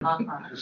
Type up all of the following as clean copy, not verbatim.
All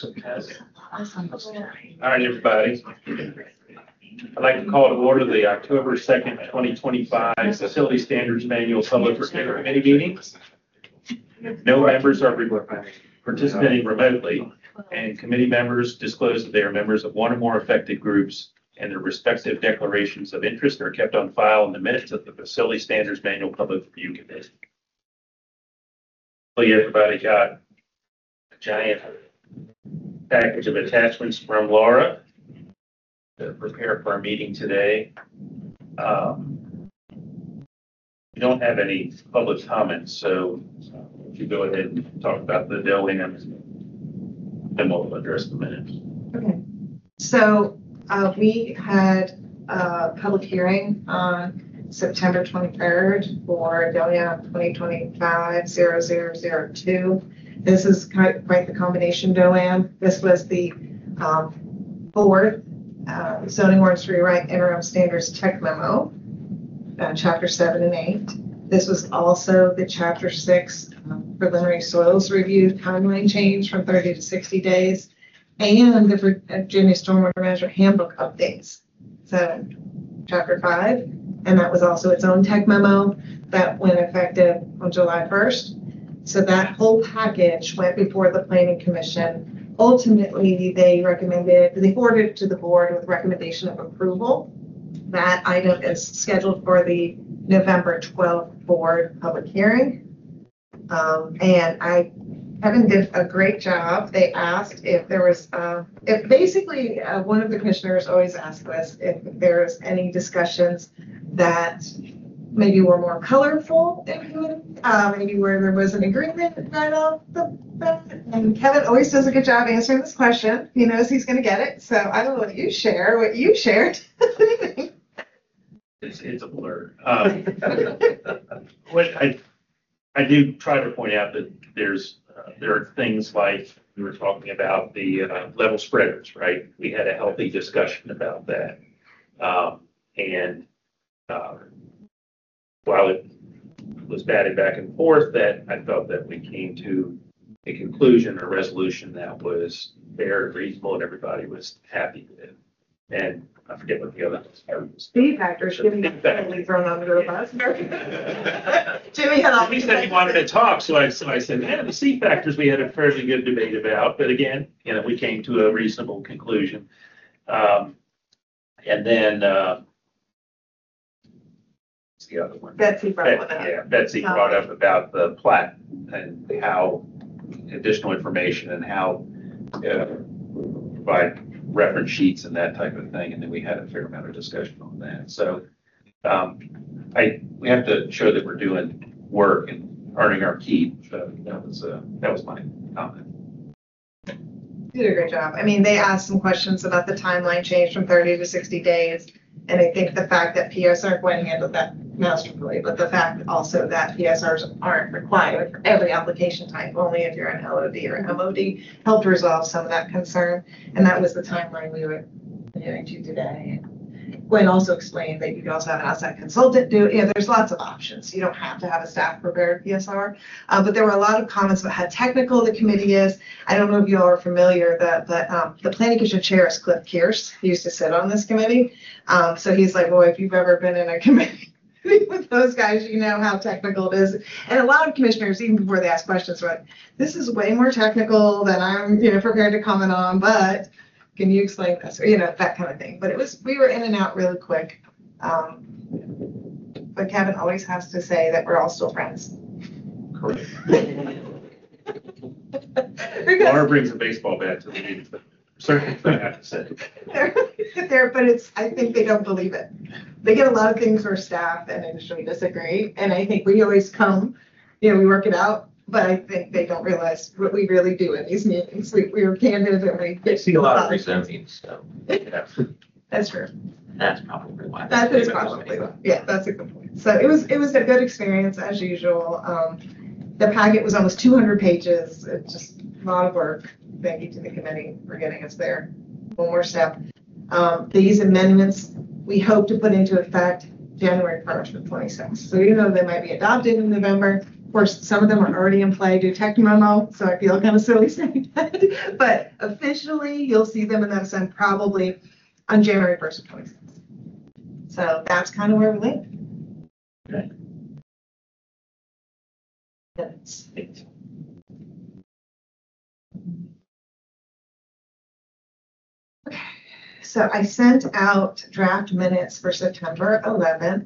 right, everybody. I'd like to call to order the October 2nd, 2025 Facility Standards Manual Public Procurement Committee meeting. No members are participating remotely, and committee members disclose that they are members of one or more affected groups, and their respective declarations of interest are kept on file in the minutes of the Facility Standards Manual Public Review Committee. Hopefully everybody got a giant package of attachments from Laura to prepare for our meeting today. We don't have any public comments, so if you go ahead and talk about the DOM, then we'll address the minutes. Okay. So we had a public hearing on September 23rd for DOM 2025-0002. This is quite the combination DOM. This was the board zoning ordinance rewrite interim standards tech memo, chapter 7 and 8. This was also the chapter 6 preliminary soils review timeline change from 30 to 60 days, and the Virginia Stormwater Management Handbook updates. So chapter 5, and that was also its own tech memo that went effective on July 1st. So that whole package went before the Planning Commission. Ultimately, they forwarded it to the board with recommendation of approval. That item is scheduled for the November 12th board public hearing. And Kevin did a great job. They asked if there was, one of the commissioners always asked us if there's any discussions that maybe were more colorful, maybe where there was an agreement right off the bat. And Kevin always does a good job answering this question. He knows he's going to get it. So I don't know what you shared. It's a blur. What I do try to point out that there are things like we were talking about the level spreaders, right? We had a healthy discussion about that. While it was batted back and forth, that I felt that we came to a conclusion or resolution that was fair and reasonable and everybody was happy with. And I forget what the other was. Speed factors. Jimmy got thrown under the bus. Jimmy had he said he wanted to talk, so I said, yeah, the C factors we had a fairly good debate about, but again, we came to a reasonable conclusion. And then what's the other one? Betsy brought up. Yeah, Betsy brought up about the plat and how additional information and how provide reference sheets and that type of thing, and then we had a fair amount of discussion on that. So we have to show that we're doing work and earning our keep. So that was my comment. You did a great job. I mean, they asked some questions about the timeline change from 30 to 60 days, and I think the fact that PSR went into that masterfully, but the fact also that PSRs aren't required for every application type, only if you're an LOD or an MOD, helped resolve some of that concern. And that was the timeline we were adhering to today. Gwen also explained that you can also have an outside consultant do it. There's lots of options. You don't have to have a staff prepared PSR, but there were a lot of comments about how technical the committee is. I don't know if you all are familiar that the Planning Commission chair is Cliff Kearse. He used to sit on this committee. So he's like, well, if you've ever been in a committee with those guys, you know how technical it is. And a lot of commissioners, even before they ask questions, are like, this is way more technical than I'm prepared to comment on, but can you explain this? Or, that kind of thing. But we were in and out really quick. But Kevin always has to say that we're all still friends. Correct. Laura brings a baseball bat to the meeting, but certainly I have to say. But I think they don't believe it. They get a lot of things where staff and industry disagree. And I think we always come, we work it out. But I think they don't realize what we really do in these meetings. We were candid and they see a lot of resenting, so that's true. That's probably why. That is probably why. Yeah, that's a good point. So it was a good experience as usual. The packet was almost 200 pages. It's just a lot of work. Thank you to the committee for getting us there. One more step. These amendments we hope to put into effect January 1st of 26. So even though they might be adopted in November, Of course, some of them are already in play due to tech memo, so I feel kind of silly saying that. But officially, you'll see them in that sense probably on January 1st of 26. So that's kind of where we land. Okay. Minutes. So I sent out draft minutes for September 11th.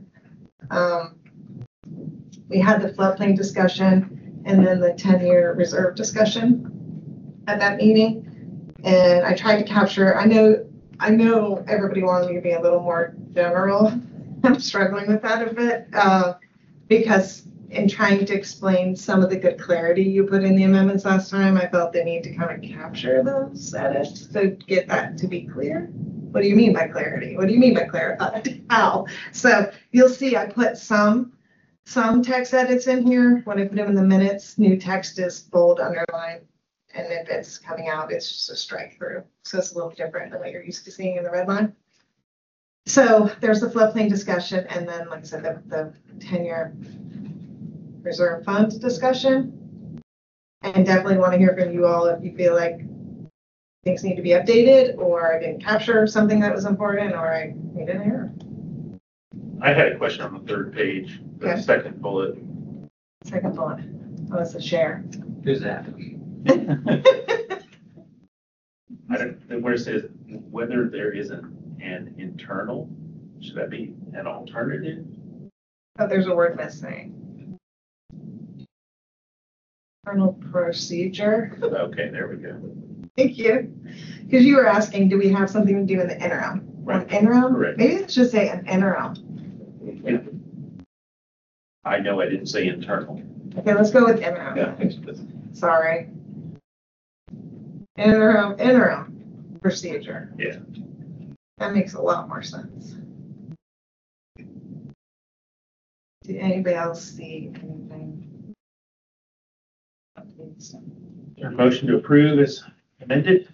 We had the floodplain discussion and then the 10-year reserve discussion at that meeting. And I tried to capture, I know everybody wanted me to be a little more general. I'm struggling with that a bit because in trying to explain some of the good clarity you put in the amendments last time, I felt the need to kind of capture those edits to get that to be clear. What do you mean by clarity? What do you mean by clarified? How? So you'll see I put some text edits in here. When I put them in the minutes, new text is bold, underlined, and if it's coming out, it's just a strike through. So it's a little different than what you're used to seeing in the red line. So there's the floodplain discussion, and then, like I said, the 10-year reserve fund discussion. And definitely want to hear from you all if you feel like things need to be updated, or I didn't capture something that was important, or I made an error. I had a question on the third page, the Okay. second bullet. Second bullet. Oh, it's a share. Who's that? I don't, where it says whether there is an internal, should that be an alternative? Oh, there's a word missing. Internal procedure. Okay, there we go. Thank you. Because you were asking, do we have something to do in the interim? Right. An interim? Correct. Maybe it should say an interim. Yeah. I know I didn't say internal. Okay, let's go with interim. Yeah. Sorry. Interim procedure. Yeah. That makes a lot more sense. Did anybody else see anything? Is there a motion to approve as amended?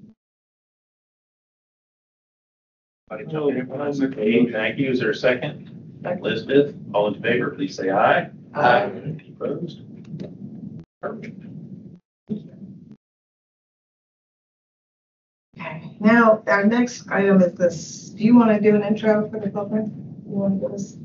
Okay, thank you. Is there a second? Elizabeth, all in favor, please say aye. Aye. Any opposed? Perfect. Okay, now our next item is this. Do you want to do an intro for the program? You want to do this?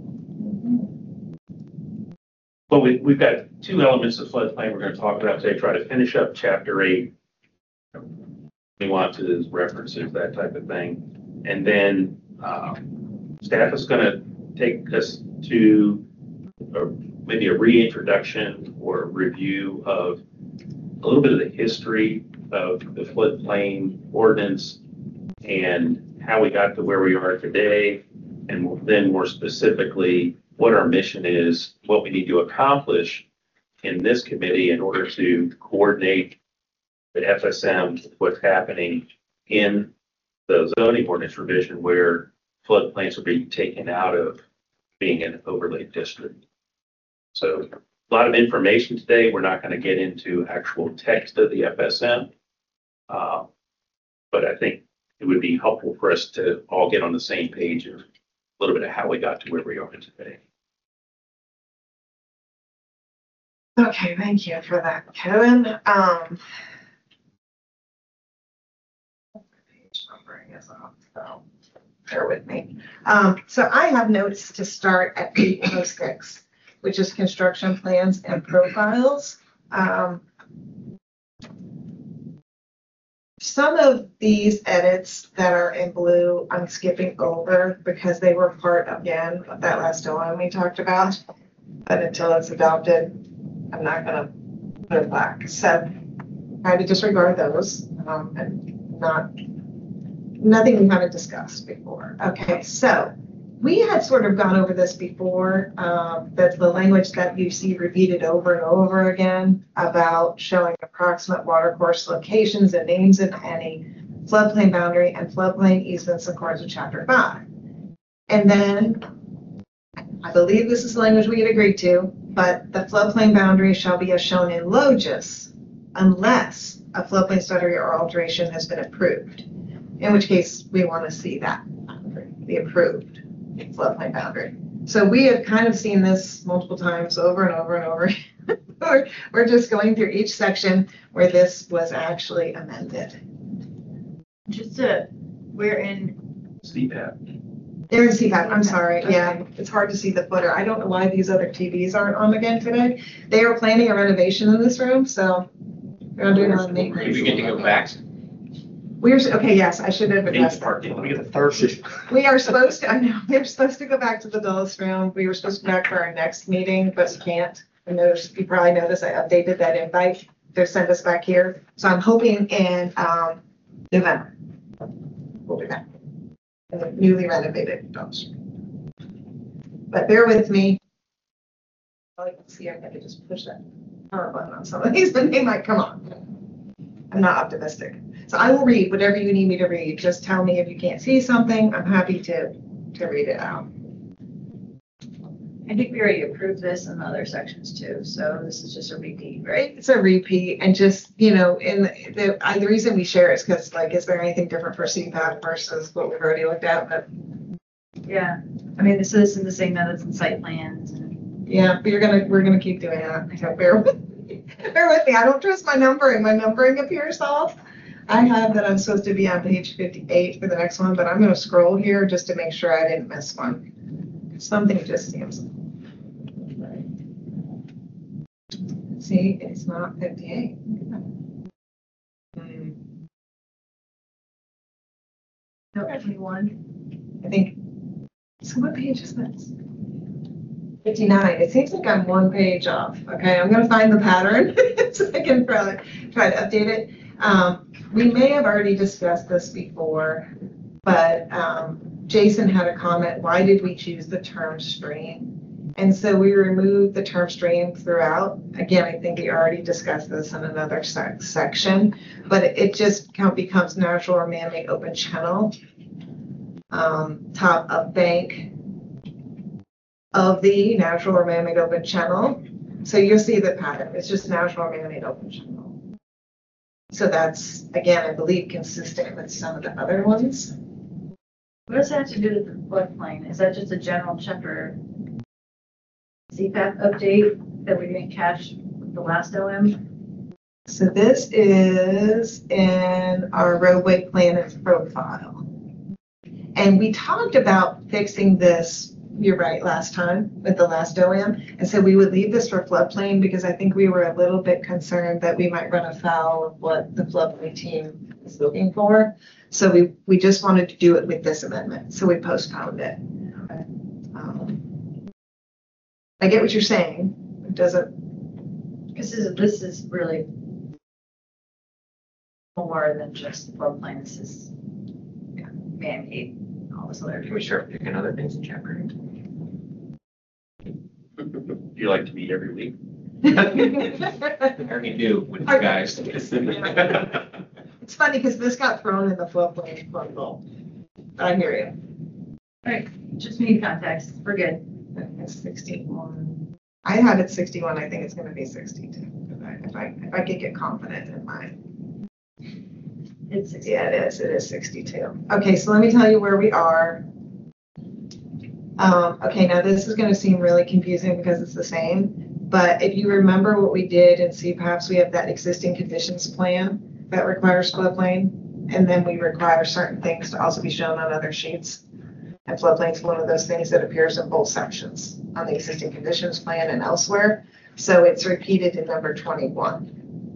Well, we've got two elements of floodplain we're going to talk about today. Try to finish up chapter 8, nuances, references, that type of thing. And then staff is going to take us to maybe a reintroduction or review of a little bit of the history of the floodplain ordinance and how we got to where we are today, and then more specifically, what our mission is, what we need to accomplish in this committee in order to coordinate the FSM with what's happening in the zoning ordinance revision where floodplains are being taken out of being an overlay district. So a lot of information today. We're not going to get into actual text of the FSM, but I think it would be helpful for us to all get on the same page of a little bit of how we got to where we are today. Okay, thank you for that, Kevin. Page numbering is off, so bear with me. So I have notes to start at 806, which is construction plans and profiles. Some of these edits that are in blue, I'm skipping over because they were part, again, of that last one we talked about. But until it's adopted, I'm not going to put it back. So try to disregard those and nothing we haven't discussed before. Okay, so we had sort of gone over this before. That's the language that you see repeated over and over again about showing approximate watercourse locations and names in any floodplain boundary and floodplain easements according to Chapter 5. And then I believe this is the language we had agreed to, but the floodplain boundary shall be as shown in LOGIS unless a floodplain study or alteration has been approved, in which case we want to see that, the approved floodplain boundary. So we have kind of seen this multiple times over and over and over. We're just going through each section where this was actually amended. We're in, CPAP. There is CPAP, I'm sorry, yeah, it's hard to see the footer. I don't know why these other TVs aren't on again today. They are planning a renovation in this room, so they're doing a lot of maintenance. We get to go back. Okay, yes, I should have addressed that. Let me get the third. We are supposed to, I know, we're supposed to go back to the Dulles room. We were supposed to go back for our next meeting, but we can't. I noticed, you probably noticed I updated that invite. They're sent us back here. So I'm hoping in November. We'll be back. In the newly renovated Dulles. But bear with me. Well, you can see I can just push that power button on some of these, and they might come on. I'm not optimistic. So I will read whatever you need me to read. Just tell me if you can't see something. I'm happy to read it out. I think we already approved this in the other sections too, so this is just a repeat, right? It's a repeat, and just, you know, in the reason we share is because, like, is there anything different for CPAP versus what we've already looked at? But Yeah, I mean, this is the same methods and site plans and. yeah, but we're gonna keep doing that. So bear with me. Bear with me. I don't trust my numbering. My numbering appears off. I have that I'm supposed to be on page 58 for the next one, but I'm gonna scroll here just to make sure I didn't miss one. Something just seems. See, it's not 58. No, 21. I think, so what page is this? 59. It seems like I'm one page off. Okay, I'm gonna find the pattern so I can probably try to update it. We may have already discussed this before, but Jason had a comment, why did we choose the term stream? And so we removed the term stream throughout. Again, I think we already discussed this in another section, but it just becomes natural or man-made open channel. Top of bank of the natural or man-made open channel. So you'll see the pattern. It's just natural or man-made open channel. So that's, again, I believe, consistent with some of the other ones. What does that have to do with the floodplain? Is that just a general chapter CPAP update that we didn't catch with the last OM? So this is in our roadway plan and profile. And we talked about fixing this, you're right, last time with the last OM. And so we would leave this for floodplain because I think we were a little bit concerned that we might run afoul of what the floodplain team is looking for. So we just wanted to do it with this amendment. So we postponed it. I get what you're saying. It doesn't. Because this is really more than just the floodplain. This is man-made, all this other. Can we start picking other things in chapter 8? Do you like to meet every week? I already do with you guys. It's funny because this got thrown in the floodplain bundle. I hear you. All right, just need context. We're good. It's 61. I had it 61. I think it's going to be 62. If I could get confident in mine. It's 60. Yeah, it is. It is 62. Okay, so let me tell you where we are. Okay, now this is going to seem really confusing because it's the same. But if you remember what we did in CPAPs, we have that existing conditions plan that requires floodplain. And then we require certain things to also be shown on other sheets. And floodplain is one of those things that appears in both sections on the existing conditions plan and elsewhere. So it's repeated in number 21.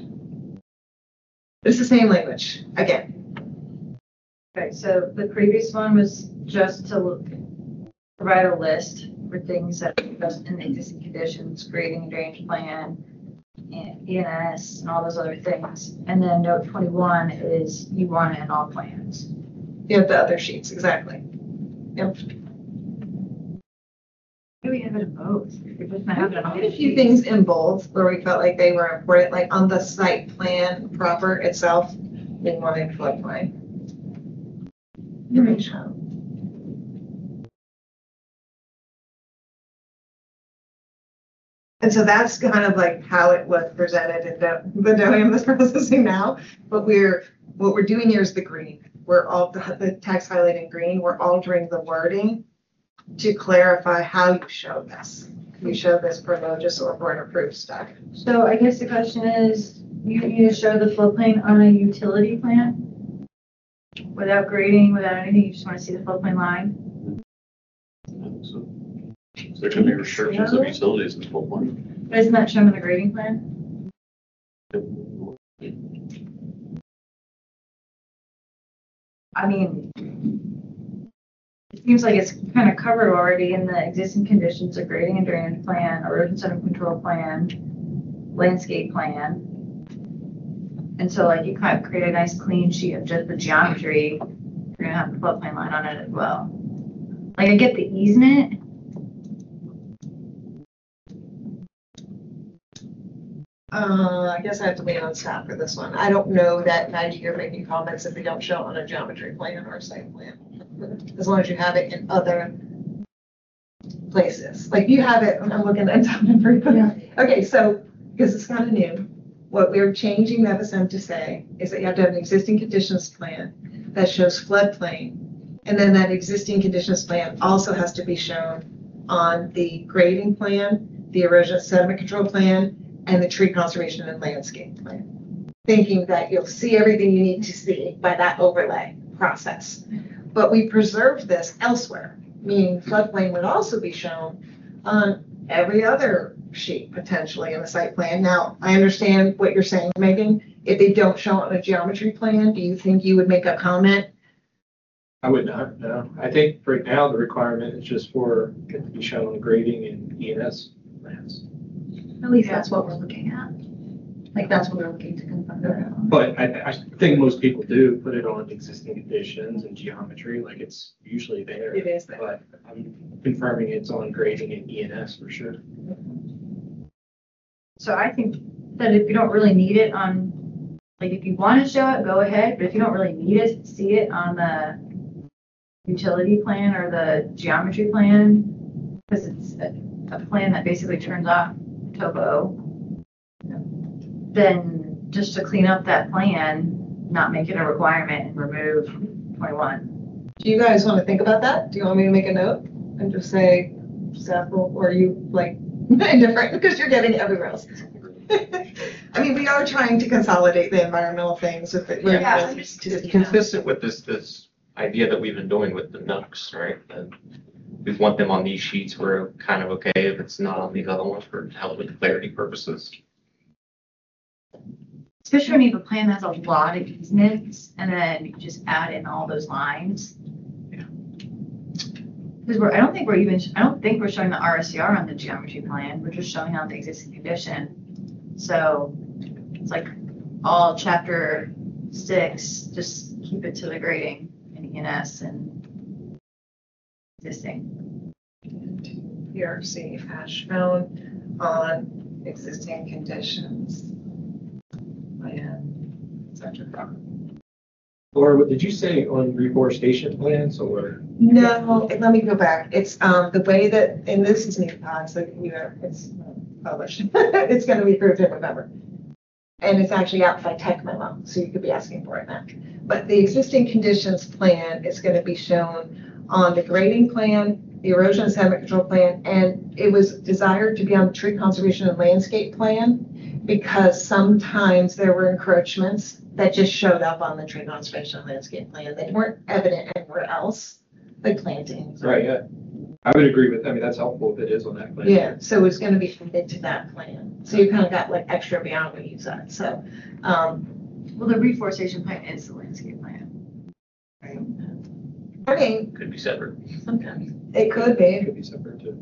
It's the same language again. Okay, so the previous one was just to provide a list for things that are just in the existing conditions, grading, drainage plan, and ENS, and all those other things. And then note 21 is you want it in all plans. You have the other sheets, exactly. Yep. Maybe we have it in both. We just might have it in all. We did a few things in both where we felt like they were important, like on the site plan proper itself, we wanted floodplain. And so that's kind of like how it was presented in the DOM that's processing now. But what we're doing here is the green. We're all the text highlighted in green. We're altering the wording to clarify how you show this. You show this for Logis or board approved stuff. So I guess the question is, you need to show the floodplain on a utility plan? Without grading, without anything, you just want to see the floodplain line? So there can be restrictions of utilities in full one. But isn't that shown in the grading plan? I mean, it seems like it's kind of covered already in the existing conditions of grading and drainage plan, erosion sediment control plan, landscape plan. And so like you kind of create a nice clean sheet of just the geometry. You're gonna have the floodplain line on it as well. Like I get the easement. I guess I have to lean on staff for this one. I don't know that Maggie, you're making comments if they don't show it on a geometry plan or a site plan. As long as you have it in other places. Like you have it, I'm looking at something. Yeah. Okay, so, because it's kind of new, what we're changing that FSM to say is that you have to have an existing conditions plan that shows floodplain. And then that existing conditions plan also has to be shown on the grading plan, the erosion sediment control plan, and the tree conservation and landscape plan. Thinking that you'll see everything you need to see by that overlay process. But we preserved this elsewhere, meaning floodplain would also be shown on every other sheet potentially in the site plan. Now, I understand what you're saying, Megan. If they don't show it on a geometry plan, do you think you would make a comment? I would not, no. I think right now the requirement is just for it to be shown on grading and ENS plans. At least that's what we're looking at. Like, that's what we're looking to confirm. But I think most people do put it on existing conditions and geometry, like it's usually there. It is there. But I'm confirming it's on grading and ENS for sure. So I think that if you don't really need it on, like if you want to show it, go ahead. But if you don't really need it, see it on the utility plan or the geometry plan, because it's a plan that basically turns off topo. Then just to clean up that plan, not make it a requirement and remove 21. Do you guys want to think about that? Do you want me to make a note and just say, staff will, or are you like indifferent because you're getting everywhere else? I mean, we are trying to consolidate the environmental things with it. Yeah, It's consistent with this idea that we've been doing with the NUCs, right? And we want them on these sheets. We're kind of okay if it's not on these other ones for help with clarity purposes. Especially when you have a plan that has a lot of easements and then you just add in all those lines. Yeah. Because I don't think we're showing the RSCR on the geometry plan. We're just showing on the existing condition. So it's like all chapter 6, just keep it to the grading and ENS and existing. PRC as shown on existing conditions. Plan, et cetera. Or did you say on reforestation plans or? No, let me go back. It's the way that, and this is new, so you know, it's published. It's going to be approved in November. And it's actually out by tech memo, so you could be asking for it now. But the existing conditions plan is going to be shown on the grading plan, the erosion and sediment control plan, and it was desired to be on the tree conservation and landscape plan because sometimes there were encroachments that just showed up on the tree conservation and landscape plan. They weren't evident anywhere else, like plantings. Right, yeah. I would agree with, I mean, that's helpful if it is on that plan. Yeah, so it's going to be added to that plan. So you kind of got like extra beyond what you said. So, Well, the reforestation plan is the landscape plan. I mean, Could be separate. Sometimes. it could It be. could be separate too.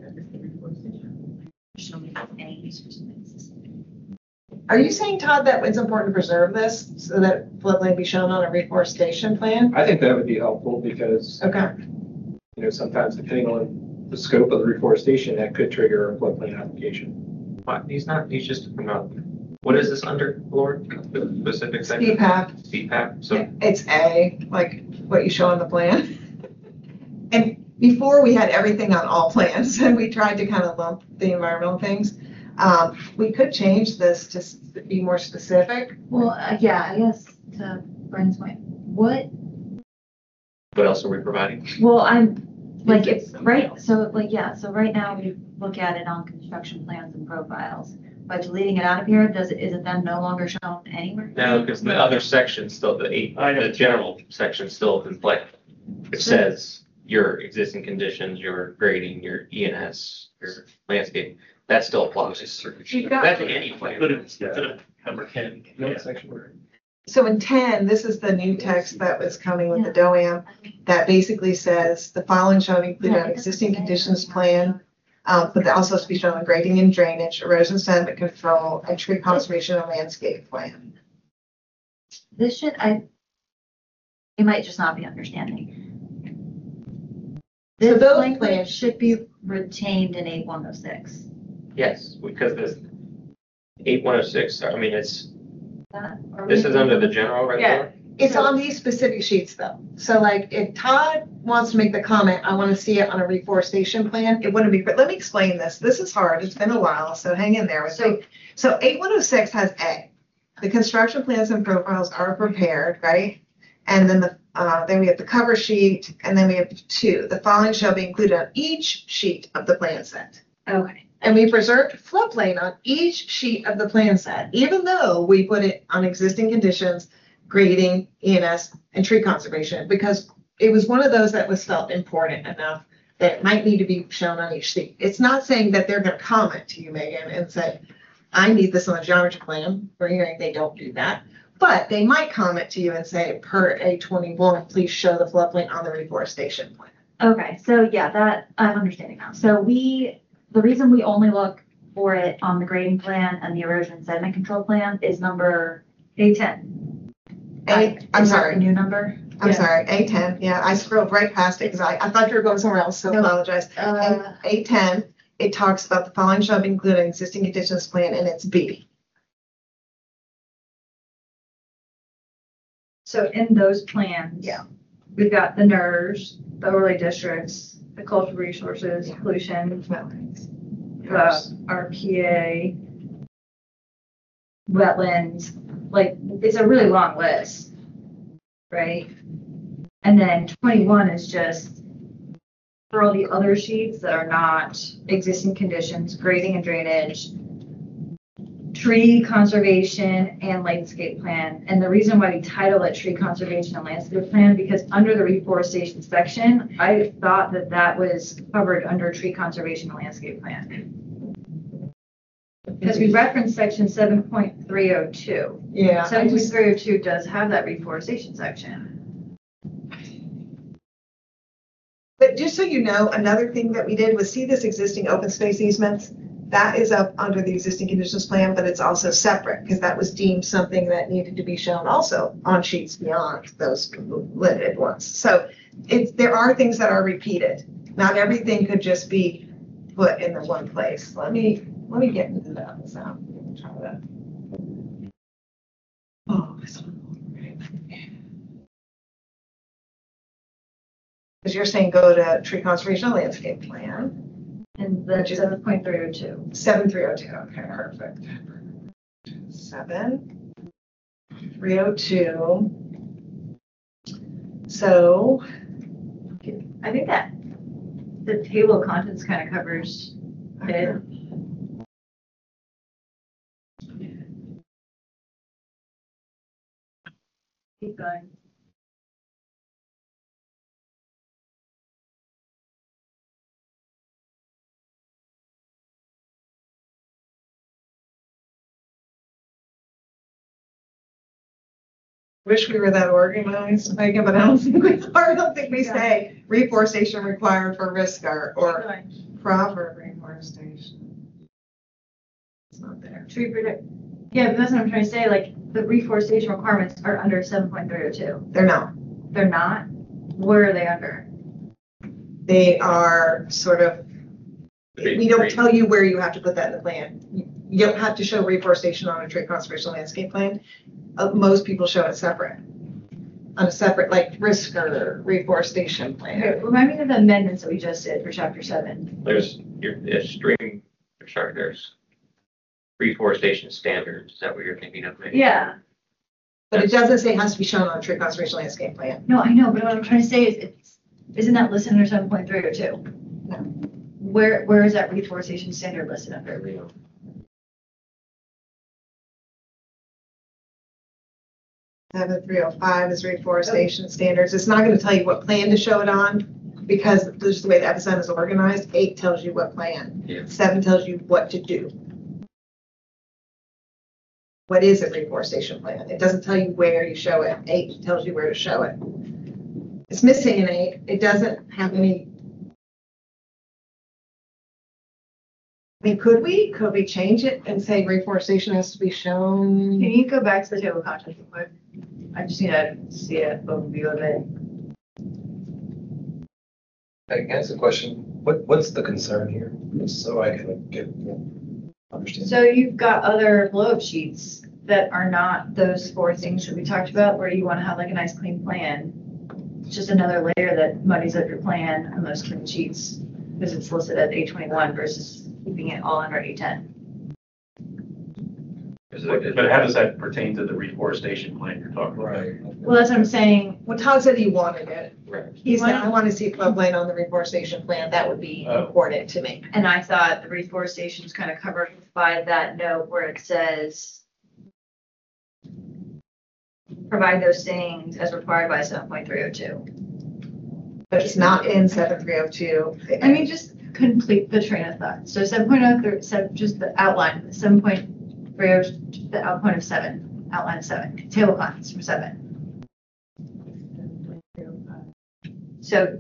Show me the names or something. Are you saying, Todd, that it's important to preserve this so that floodplain be shown on a reforestation plan? I think that would be helpful because, Okay. you know, sometimes depending on the scope of the reforestation, that could trigger a floodplain application. What, he's just, what is this under, Lord? The specific section? CPAP, CPAP, so it's A, like what you show on the plan. And before we had everything on all plans and we tried to kind of lump the environmental things. We could change this to be more specific. Well, yeah, I guess to Brian's point, what what else are we providing? Well, Like it's, right, so like, yeah, so right now we look at it on construction plans and profiles. By deleting it out of here, is it then no longer shown anywhere? No, because the other section still, the general section still is in play. It says your existing conditions, your grading, your ENS, your landscape, that still applies. You've got- That's in any plan. But it's number 10. No section where. So in 10, this is the new text that was coming with the DOAM that basically says the following shall include an existing conditions plan, but also to be shown on grading and drainage, erosion sediment control, and tree conservation and landscape plan. This should, you might just not be understanding. So This those language plans- should be retained in 8106. Yes, because this 8106, I mean, Or this is under the general right Yeah. there. It's on these specific sheets though. So like if Todd wants to make the comment, I want to see it on a reforestation plan, it wouldn't be, but let me explain this. This is hard. It's been a while, so hang in there with me. So 8106 has A. The construction plans and profiles are prepared, right? And then then we have the cover sheet, and then we have 2. The following shall be included on each sheet of the plan set. Okay. And we preserved floodplain on each sheet of the plan set, even though we put it on existing conditions, grading, ENS, and tree conservation, because it was one of those that was felt important enough that it might need to be shown on each sheet. It's not saying that they're gonna comment to you, Megan, and say, I need this on the geometry plan. We're hearing they don't do that. But they might comment to you and say, per A21, please show the floodplain on the reforestation plan. Okay, so yeah, that, I'm understanding now. So the reason we only look for it on the grading plan and the erosion sediment control plan is number A10. I'm is that the sorry. new number? I'm Yeah. sorry, A10, yeah, I scrolled right past it because I thought you were going somewhere else, so I No. apologize. A10, it talks about the following shall be included in existing conditions plan, and it's B. So in those plans. Yeah. We've got the NERS, the overlay districts, the cultural resources, pollution, the RPA, wetlands, like, it's a really long list, right? And then 21 is just for all the other sheets that are not existing conditions, grading and drainage, tree conservation and landscape plan. And the reason why we title it tree conservation and landscape plan, because under the reforestation section, I thought that that was covered under tree conservation and landscape plan. Because we referenced section 7.302. Yeah. 7.302 does have that reforestation section. But just so you know, another thing that we did was see this existing open space easements. That is up under the existing conditions plan, but it's also separate because that was deemed something that needed to be shown also on sheets beyond those limited ones. So there are things that are repeated. Not everything could just be put in the one place. Let me get into that. So try that. Oh, this one. Because you're saying go to tree conservation and landscape plan. And the 7.302. 7302, okay, perfect. 7302. So, I think that the table of contents kind of covers it. Keep going. wish we were that organized, Megan, but I don't think we are. I don't think we say reforestation required for Riscar or proper reforestation. It's not there. Tree protect, yeah, but that's what I'm trying to say, like, the reforestation requirements are under 7.302. They're not. They're not? Where are they under? They are sort of, we don't tell you where you have to put that in the plan. You don't have to show reforestation on a tree conservation landscape plan. Most people show it separate. On a separate, like, risk or reforestation Okay, plan. remind me of the amendments that we just did for chapter 7. There's reforestation standards. Is that what you're thinking of? maybe? Yeah, But it doesn't say it has to be shown on a tree conservation landscape plan. no, I know, but what I'm trying to say is Isn't that listed under 7.302? No. Where is that reforestation standard listed under? 7305 is reforestation standards. It's not going to tell you what plan to show it on because just the way the FSM is organized, 8 tells you what plan. Yeah. 7 tells you what to do. What is a reforestation plan? It doesn't tell you where you show it. 8 tells you where to show it. It's missing an 8. It doesn't have any. I mean, could we change it and say reforestation has to be shown? Can you go back to the table of contents real quick? I just need to see an overview of it. I can ask a question. What's the concern here? Just so I can understand. So you've got other blow-up sheets that are not those 4 things that we talked about, where you want to have like a nice clean plan. It's just another layer that muddies up your plan on those clean sheets because it's listed as 821 versus keeping it all under 810. But how does that pertain to the reforestation plan you're talking about? Right. Well, that's what I'm saying. Well, Todd said he wanted it. Right. He said, I want to see a floodplain on the reforestation plan. That would be important to me. And I thought the reforestation is kind of covered by that note where it says provide those things as required by 7.302. But it's not in 7302. I mean, just complete the train of thought. So 7.03, just the outline, 7.30, the outline of 7, outline of 7, table of contents from 7. So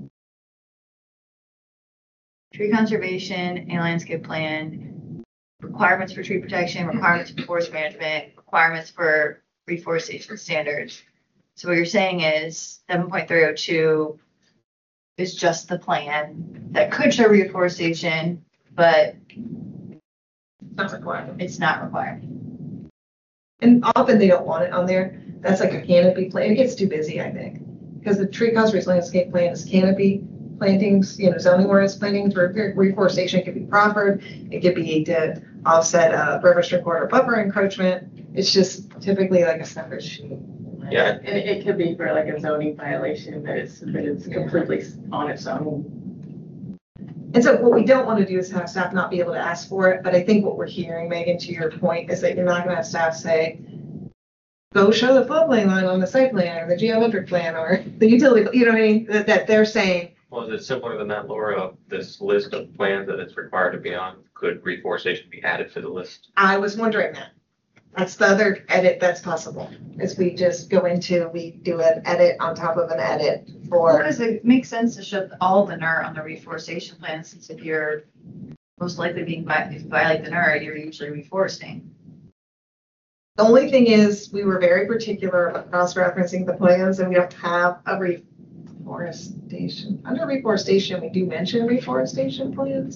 tree conservation and landscape plan, requirements for tree protection, requirements for forest management, requirements for reforestation standards. So what you're saying is 7.302 is just the plan that could show reforestation, but Not required. it's not required. And often they don't want it on there. That's like a canopy plan. It gets too busy, I think. Because the tree conservation landscape plan is canopy plantings, zoning ordinance plantings, reforestation could be proffered. It could be to offset a river stream corridor buffer encroachment. It's just typically like a separate sheet. Yeah. And it could be for like a zoning violation that it's completely on its own. And so what we don't want to do is have staff not be able to ask for it. But I think what we're hearing, Megan, to your point, is that you're not going to have staff say, go show the floodplain line on the site plan or the geometric plan or the utility, you know what I mean? That they're saying, Well, is it simpler than that, Laura, of this list of plans that it's required to be on? Could reforestation be added to the list? I was wondering that. That's the other edit that's possible, is we just go into, we do an edit on top of an edit for, Because it makes sense to show all the NER on the reforestation plan, since if you're most likely being, if you violate the NER, you're usually reforesting. the only thing is, we were very particular about cross-referencing the plans, and we don't have a reforestation. Under reforestation, we do mention reforestation plans.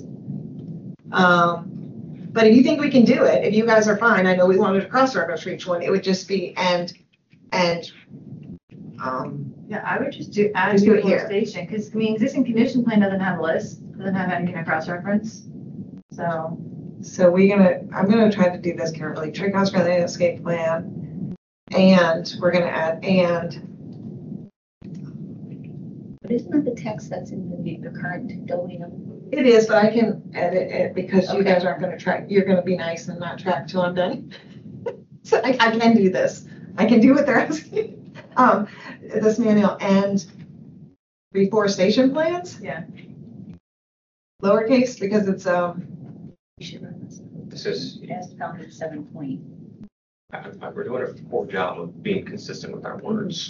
But if you think we can do it, if you guys are fine, I know we wanted to cross-reference for each one, it would just be Yeah, I would just add Just do it here. reforestation, because I mean, existing condition plan doesn't have a list, doesn't have anything to cross-reference. So, I'm gonna try to do this carefully, tree conservation landscape plan, and we're gonna add But isn't that the text that's in the current domain? It is, but I can edit it because you Okay. guys aren't gonna track, you're gonna be nice and not track till I'm done. So I can do this. I can do what they're asking. This manual and reforestation plans, yeah. lowercase, because it's, You should run this. This is, It has found at 7 point. we're doing a poor job of being consistent with our words.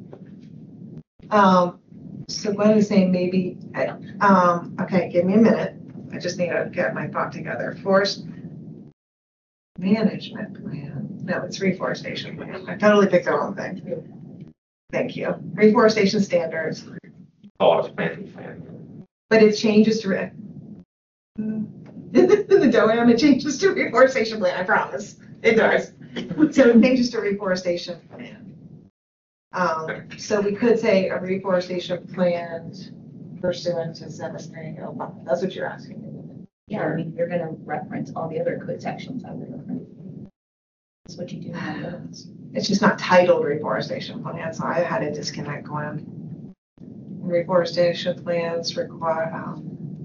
so Gwen is saying maybe, okay, give me a minute. I just need to get my thought together. Forest management plan. No, it's reforestation plan. I totally picked the wrong thing. Thank you. Reforestation standards, Pause, planting plan. but it changes to, the DOAM, it changes to reforestation plan, I promise. It does. So it changes to reforestation plan. So we could say a reforestation plan pursuant to 7.305. That's what you're asking. Yeah, I mean, you're gonna reference all the other code sections I would reference. That's what you do in the notes. It's just not titled reforestation plan, so I had a disconnect, Gwen. Reforestation plans required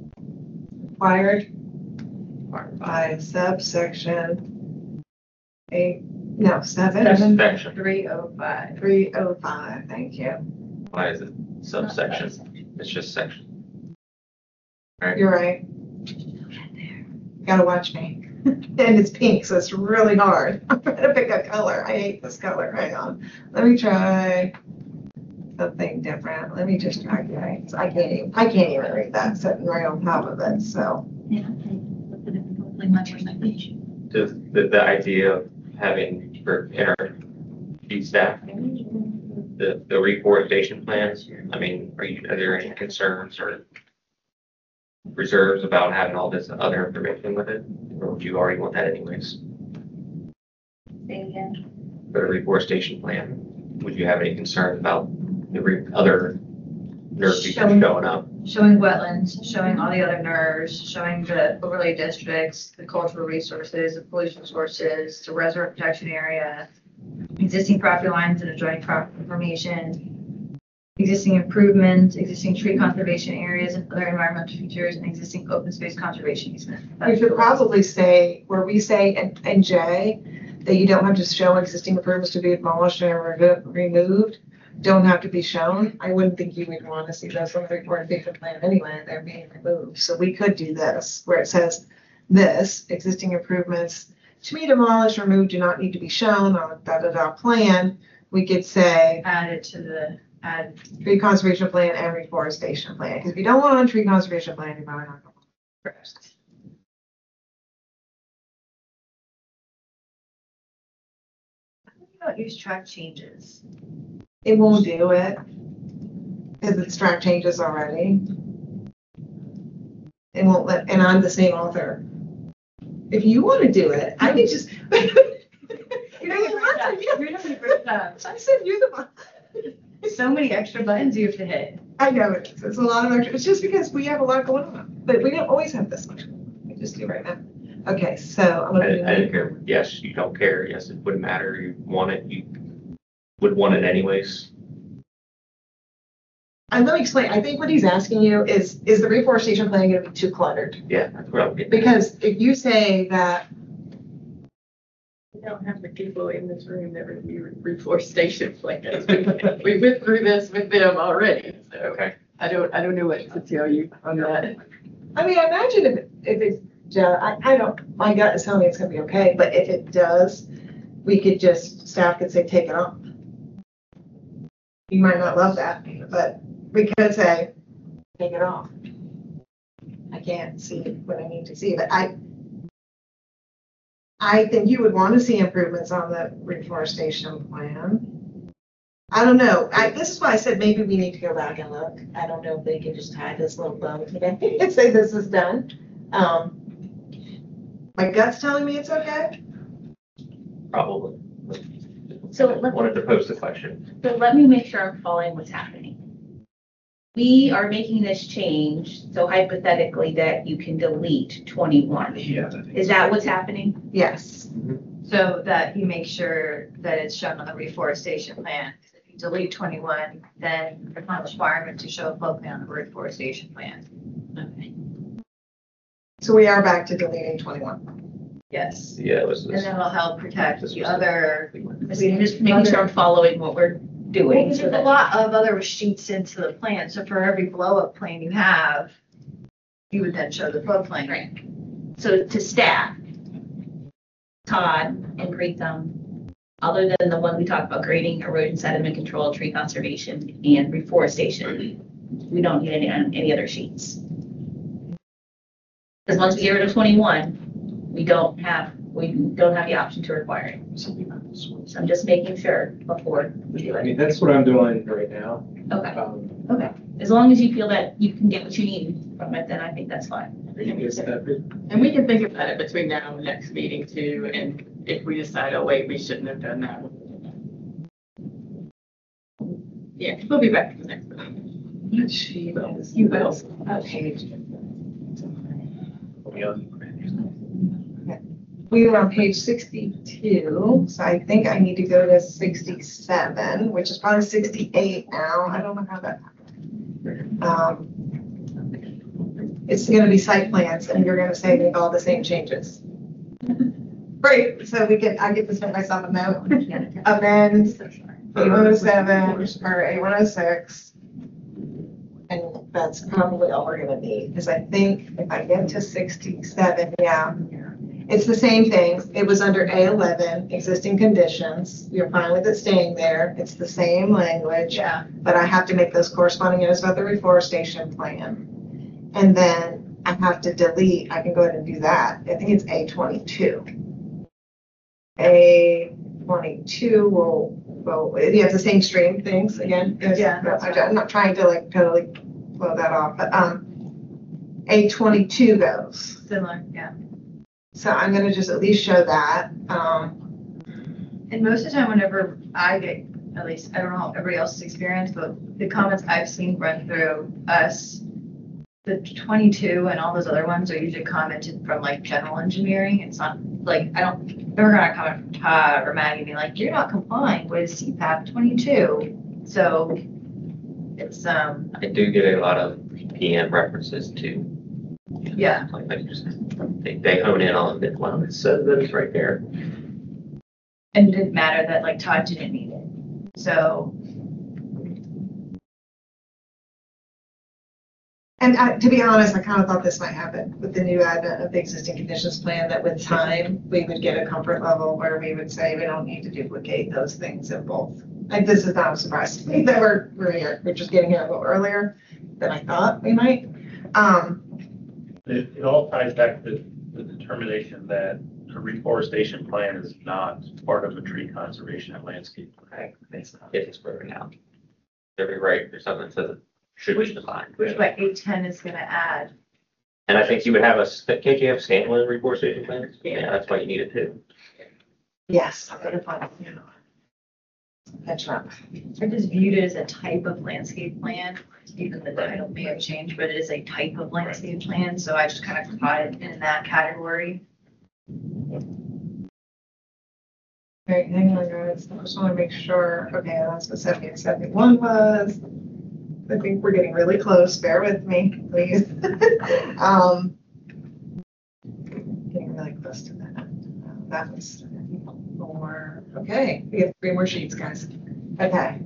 by subsection 7. Section. 305. 305, thank you. Why is it subsection? It's just section. Right. You're right. Gotta watch me. And it's pink, so it's really hard. I'm gonna pick a color. I hate this color. Hang on. Let me try something different. Let me just try guys. I can't even read that sitting right on top of it, so. Yeah, hopefully my presentation. Just the idea of having for in our chief staff, the reforestation plans, I mean, are there any concerns or reserves about having all this other information with it? Or would you already want that anyways? Say again. For the reforestation plan, would you have any concerns about the other NERC features showing up? Showing wetlands, showing all the other NERs, showing the overlay districts, the cultural resources, the pollution sources, the reservoir protection area, existing property lines and adjoining property information, existing improvements, existing tree conservation areas and other environmental features, and existing open space conservation easement. We should probably say, where we say in J, that you don't have to show existing improvements to be demolished and removed, don't have to be shown. I wouldn't think you would want to see those on the reforestation plan anyway, they're being removed. So we could do this, where it says this, existing improvements to be demolished or removed do not need to be shown on a plan. We could say Add it to the tree conservation plan and reforestation plan. Because if you don't want on tree conservation plan, you're probably not going to first. don't use track changes. It won't do it because it's track changes already. It won't let, and I'm the same author. If you want to do it, I could just. You know what? You're doing a great job. I said you're the one. So many extra buttons you have to hit. I know it is. It's a lot of extra. It's just because we have a lot going on, but we don't always have this much. We just do right now. Okay, so I'm I gonna. didn't care. Yes, you don't care. Yes, it wouldn't matter. You want it. You would want it anyways. And let me explain. I think what he's asking you is the reforestation plan going to be too cluttered? Yeah, that's what I'm getting. Because if you say that. We don't have the people in this room that review reforestation plans. We went through this with them already, so Okay. I don't know what to tell you on that. I mean, I imagine if it's, I don't, my gut is telling me it's gonna be okay, but if it does, we could just, staff could say, take it off. You might not love that, but we could say, take it off. I can't see what I need to see, but I think you would want to see improvements on the reforestation plan. I don't know. This is why I said maybe we need to go back and look. I don't know if they can just tie this little bow today and say this is done. My gut's telling me it's okay. Probably. So I wanted to pose the question. So let me make sure I'm following what's happening. We are making this change, so hypothetically that you can delete 21. Yeah. Is that what's happening? Yes. So that you make sure that it's shown on the reforestation plan. If you delete 21, then there's not a requirement to show a flow plan on the reforestation plan. Okay. So we are back to deleting 21. Yes. Yeah, it was And this. that'll help protect the other. I'm just making sure I'm following what we're doing. There's So a that, lot of other sheets into the plan, so for every blow up plan you have, you would then show the flow plan. right. So to staff, Todd and Preetham, other than the one we talked about, grading, erosion, sediment control, tree conservation, and reforestation, we don't need any other sheets. Because once we get rid of 21, we don't have the option to require it. So I'm just making sure before we do I it. mean, that's what I'm doing right now. Okay, Um, as long as you feel that you can get what you need from it, then I think that's fine. is that it? And we can think about it between now and the next meeting too, and if we decide, oh wait, we shouldn't have done that. Yeah, we'll be back for the next meeting. You will. We were on page 62, so I think I need to go to 67, which is probably 68 now. I don't know how that happened. It's gonna be site plans, and you're gonna say make all the same changes. Great, so I get to send myself a note, amend A107 or A106. And that's probably all we're gonna need, because I think if I get to 67, yeah. It's the same thing. It was under A11, existing conditions. You're fine with it staying there. It's the same language. Yeah. But I have to make those corresponding notes about the reforestation plan. And then I have to delete, I can go ahead and do that. I think it's A22. A22 will, you have the same stream things again. Yeah, that's I'm not trying to like totally blow that off, but A22 goes. Similar, yeah. So I'm gonna just at least show that. And most of the time, whenever I get, at least, I don't know how everybody else's experience, but the comments I've seen run through us, the 22 and all those other ones are usually commented from like general engineering. It's not like, I don't, never got a comment from Todd or Maggie being like, you're not complying with CPAP 22. So it's, I do get a lot of PM references to. Yeah. Like you said, they hone in on it. Well, it says that it's right there. and it didn't matter that like Todd didn't need it. So. And to be honest, I kind of thought this might happen with the new advent of the existing conditions plan, that with time, we would get a comfort level where we would say we don't need to duplicate those things in both. And this is not a surprise to me that we're just getting here a little earlier than I thought we might. It all ties back to the determination that a reforestation plan is not part of a tree conservation and landscape plan. It's not. It's broken down. Every right, there's something that says it should be defined. Which like 810 is gonna add. And I think you would have can't you have standalone reforestation plans? Yeah, that's why you need it too. Yes. Catch up. I just viewed it as a type of landscape plan, even the title may have changed, but it is a type of landscape plan, so I just kind of caught it in that category. Right, hang on guys, I just want to make sure, okay, that's what 70 and 71 was. I think we're getting really close, bear with me, please. Getting really close to that. That was 4, okay, we have 3 more sheets, guys. Okay.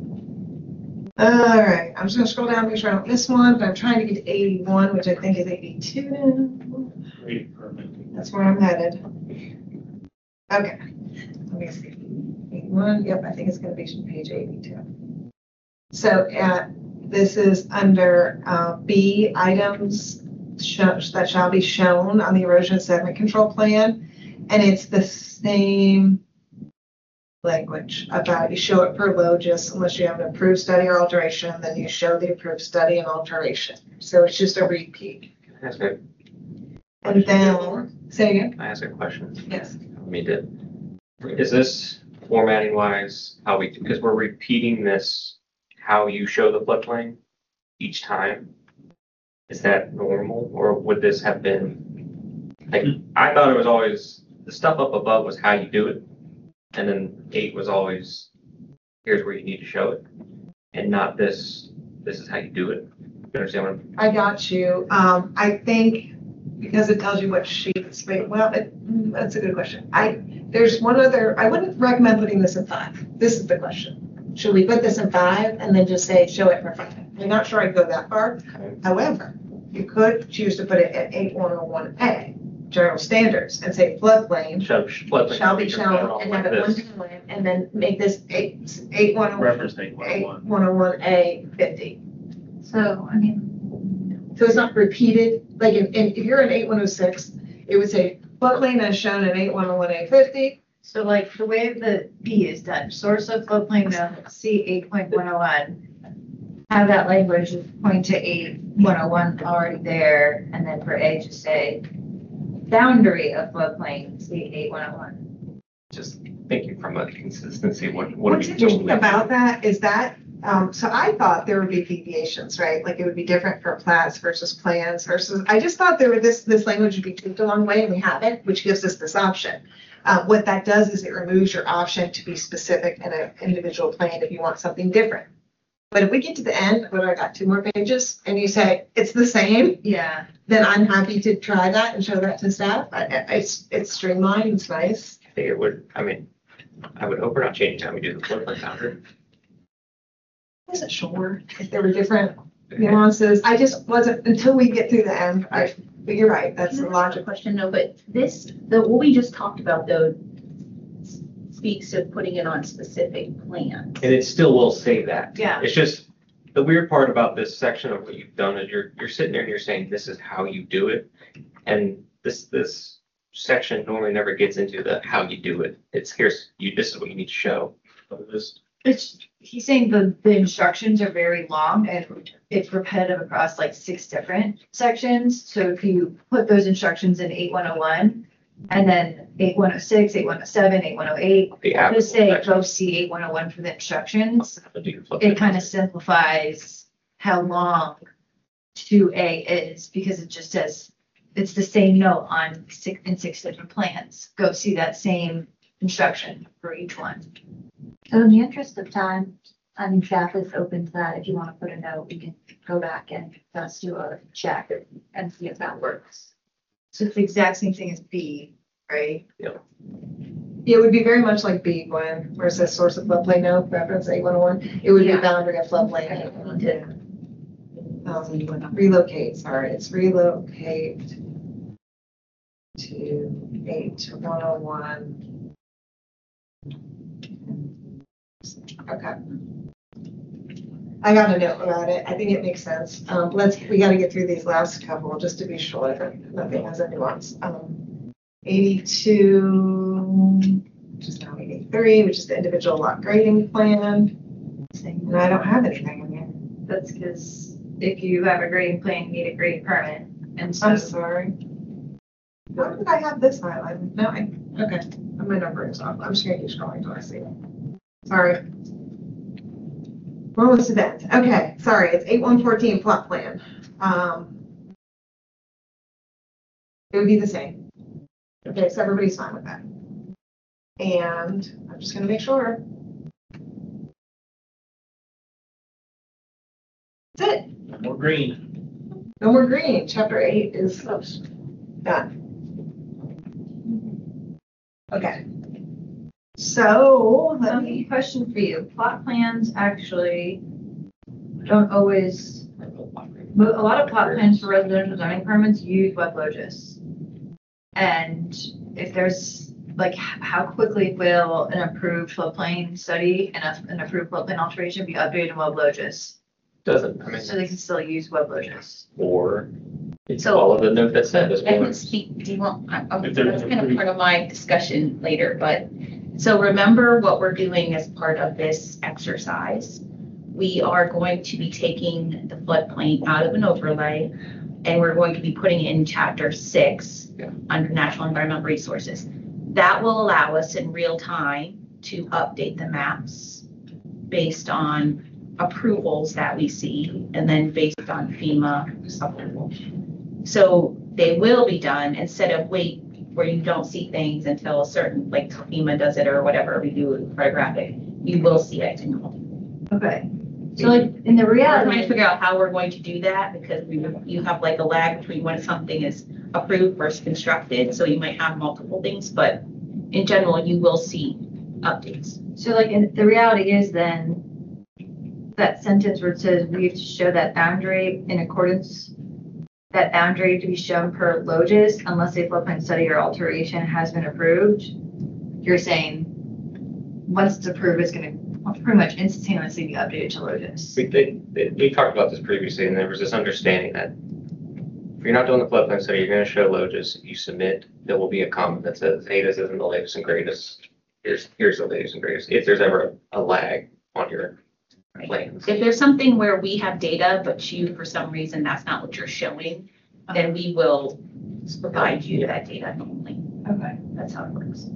All right, I'm just gonna scroll down, make sure I don't miss one, but I'm trying to get to 81, which I think is 82 now. Great permit. That's where I'm headed. Okay, let me see. 81, yep, I think it's gonna be page 82. So this is under B, items that shall be shown on the erosion sediment control plan. And it's the same language about you show it per logis unless you have an approved study or alteration, then you show the approved study and alteration. So it's just a repeat. Can I ask a, And then, say again? can I ask a question? Yes. I mean, is this formatting wise how we, because we're repeating this, how you show the floodplain each time? Is that normal, or would this have been, like, I thought it was always, the stuff up above was how you do it. And then 8 was always, here's where you need to show it. And not this is how you do it. You understand what I'm? I got you. I think because it tells you what sheets, well, that's a good question. There's one other, I wouldn't recommend putting this in 5. This is the question. Should we put this in 5 and then just say, show it for 5? I'm not sure I'd go that far. However, you could choose to put it at 8101A, general standards, and say floodplain Floodplain shall be shown and have it one time, and then make this 8101. Reference 811. 101A 50. So, I mean, So it's not repeated, like if you're in 8106, it would say floodplain as shown in 8101A 50. So like the way the B is done, source of floodplain known, C 8.101. Have that language just point to 8.101 already there, and then for A just say boundary of floodplain, C 8.101. Just thinking from a consistency, what are What's we interesting doing? about that is that, so I thought there would be deviations, right? Like it would be different for plats versus plans versus, I just thought there would, this language would be tweaked a long way, and we haven't, which gives us this option. What that does is it removes your option to be specific in an individual plan if you want something different. But if we get to the end, when I got 2 more pages, and you say, it's the same, Yeah. then I'm happy to try that and show that to staff. It's streamlined, it's nice. I think it would, I mean, I would hope we're not changing how we do the floodplain boundary. I wasn't sure if there were different nuances. I just wasn't, until we get through the end, but you're right, that's the Can I ask a logic. question, no, but what we just talked about though speaks to putting it on specific plans. And it still will say that. Yeah. It's just, the weird part about this section of what you've done is you're sitting there and you're saying, this is how you do it. And this section normally never gets into the how you do it. It's this is what you need to show. He's saying the instructions are very long and it's repetitive across like 6 different sections. So if you put those instructions in 8101 and then 8106, 8107, 8108, The applicable just say section. go see 8101 for the instructions. Do your floodplain It kind boundary. of simplifies how long 2A is because it just says it's the same note on 6 different plans. Go see that same instruction for each one. So in the interest of time, I mean, staff is open to that. If you want to put a note, we can go back and just do a check and see if that works. So it's the exact same thing as B, right? It would be very much like B, Gwen, where it says source of floodplain note, reference 8101. It would be Yeah. boundary of floodplain. Relocate, sorry, it's relocate to 8101. Okay. I got a note about it. I think it makes sense. We gotta get through these last couple just to be sure that nothing has a nuance. 82, which is now 83, which is the individual lot grading plan. And I don't have anything in here. That's because if you have a grading plan, you need a grading permit. And so I'm sorry. Why did I have this highlighted? No, okay, my number is off. I'm just gonna keep scrolling until I see it. Sorry. We're almost to that. Okay, sorry, it's 8114 plot plan. It would be the same. Okay, so everybody's fine with that. And I'm just gonna make sure. That's it. More green. No more green. Chapter 8 is done. Okay. So, let me, question for you. Plot plans actually don't always, a lot of plot plans for residential zoning permits use WebLogis. And if there's, like, how quickly will an approved floodplain study and an approved floodplain alteration be updated in WebLogis? Doesn't, I mean, So they can still use WebLogis. or it's So- all of the note that said as I well. can speak, do you want, If there's that's kind of a- part of my discussion later, but, so remember what we're doing as part of this exercise. We are going to be taking the floodplain out of an overlay, and we're going to be putting it in chapter 6 under natural environmental resources. That will allow us in real time to update the maps based on approvals that we see, and then based on FEMA approval. So they will be done instead of wait where you don't see things until a certain, like FEMA does it or whatever we do with cartographic. You will see it. Okay. So like in the We're trying to reality, figure out how we're going to do that because you have like a lag between when something is approved versus constructed. So you might have multiple things, but in general, you will see updates. so like in the reality is then that sentence where it says we have to show that boundary in accordance, that boundary to be shown per Logis unless a floodplain study or alteration has been approved. You're saying once it's approved, it's going to pretty much instantaneously be updated to Logis. We talked about this previously, and there was this understanding that if you're not doing the floodplain study, you're gonna show Logis. If you submit, there will be a comment that says, hey, this isn't the latest and greatest. Here's the latest and greatest. If there's ever a lag on your plans. If there's something where we have data, but you, for some reason, that's not what you're showing, then we will provide you that data only. Okay. That's how it works.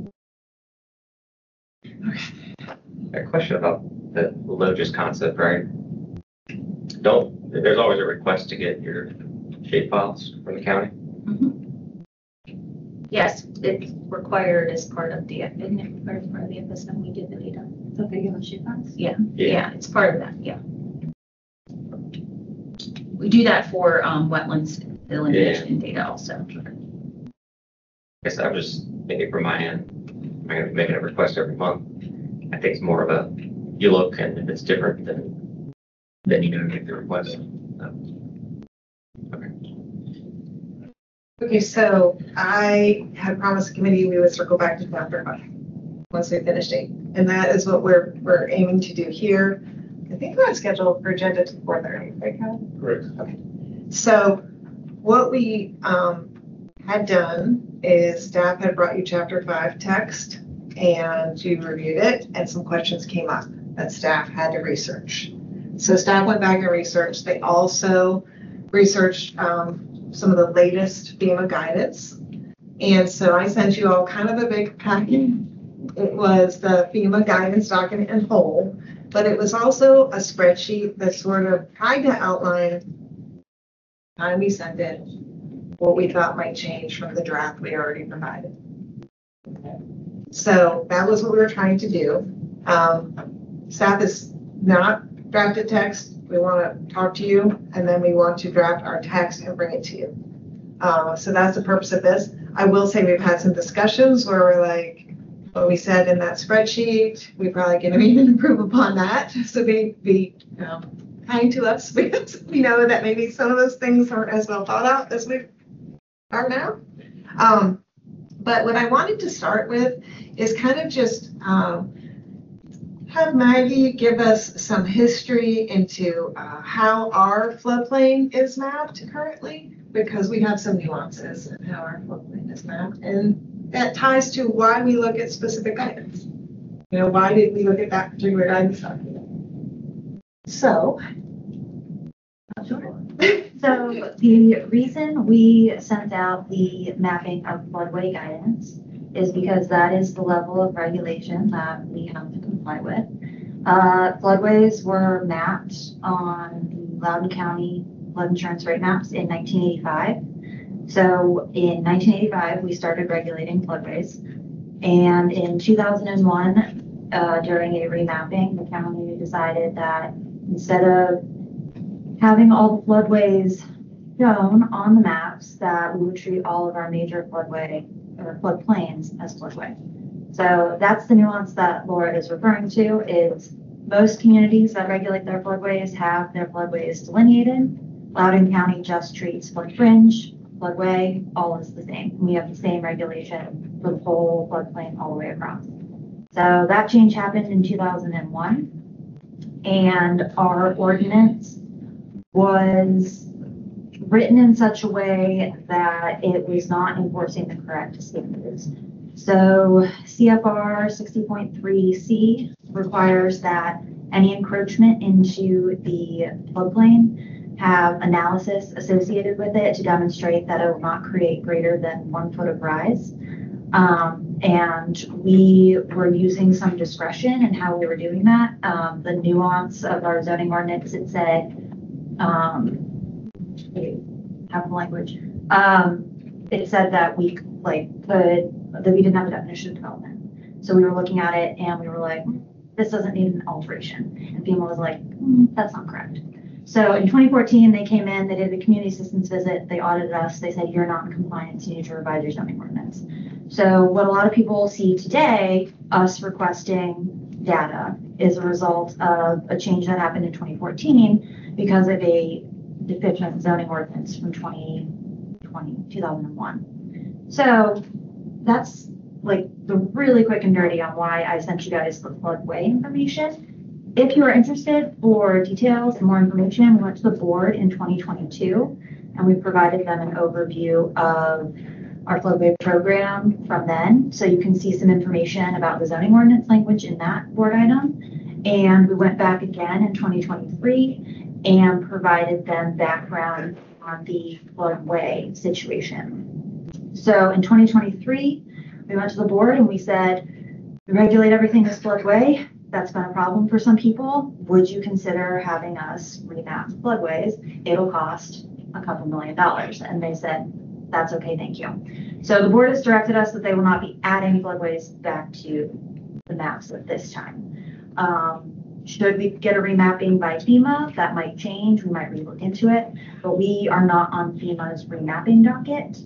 A question about the Logis concept, right? There's always a request to get your shape files from the county. Yes, it's required as part of the, isn't it required as part of the FSM? We did the data. So they give us shape files? Yeah, it's part of that, yeah. we do that for wetlands delineation data also. I guess I'm just thinking from my end, I'm gonna be making a request every month. I think it's more of a, you look and if it's different, then you don't make the request. Okay, so I had promised the committee we would circle back to chapter 5 once we finished 8. And that is what we're aiming to do here. I think we're on schedule for agenda to 4:30, right, Kevin? Correct. Okay. So what we had done is staff had brought you chapter 5 text and you reviewed it and some questions came up that staff had to research. So staff went back and researched. They also researched some of the latest FEMA guidance. And so I sent you all kind of a big packet. It was the FEMA guidance document in whole, but it was also a spreadsheet that sort of tried to outline time we sent it, what we thought might change from the draft we already provided. So that was what we were trying to do. Staff is not drafted text. We want to talk to you, and then we want to draft our text and bring it to you. So that's the purpose of this. I will say we've had some discussions where we're like, what we said in that spreadsheet, we probably can even improve upon that. So be kind to us because we know that maybe some of those things aren't as well thought out as we are now. But what I wanted to start with is kind of just have Maggie give us some history into how our floodplain is mapped currently, because we have some nuances in how our floodplain is mapped. And that ties to why we look at specific guidance. You know, why did we look at that particular guidance document? So, So the reason we sent out the mapping of floodway guidance is because that is the level of regulation that we have to comply with. Floodways were mapped on the Loudoun County flood insurance rate maps in 1985. So in 1985, we started regulating floodways. And in 2001, during a remapping, the county decided that instead of having all the floodways shown on the maps, that we would treat all of our major floodway or floodplains as floodway. So that's the nuance that Laura is referring to. Is most communities that regulate their floodways have their floodways delineated. Loudoun County just treats flood fringe, floodway, all is the same. We have the same regulation for the whole floodplain all the way across. So that change happened in 2001, and our ordinance was written in such a way that it was not enforcing the correct standards. So CFR 60.3C requires that any encroachment into the floodplain have analysis associated with it to demonstrate that it will not create greater than 1 foot of rise. And we were using some discretion in how we were doing that. The nuance of our zoning ordinance, it said, have the language. It said that we that we didn't have a definition of development. So we were looking at it and we were like, this doesn't need an alteration. And FEMA was like, that's not correct. So in 2014, they came in, they did a community assistance visit, they audited us, they said, you're not in compliance, you need to revise your zoning ordinance. So what a lot of people see today, us requesting data, is a result of a change that happened in 2014 because of a deficient zoning ordinance from 2001. So that's like the really quick and dirty on why I sent you guys the floodway information. If you are interested for details and more information, we went to the board in 2022 and we provided them an overview of our floodway program from then. So you can see some information about the zoning ordinance language in that board item. And we went back again in 2023 and provided them background on the floodway situation. So in 2023, we went to the board and we said, we regulate everything as floodway. That's been a problem for some people. Would you consider having us remap floodways? It'll cost a couple $1 million. And they said, that's okay, thank you. So the board has directed us that they will not be adding floodways back to the maps at this time. should we get a remapping by FEMA, that might change, we might relook into it, but we are not on FEMA's remapping docket,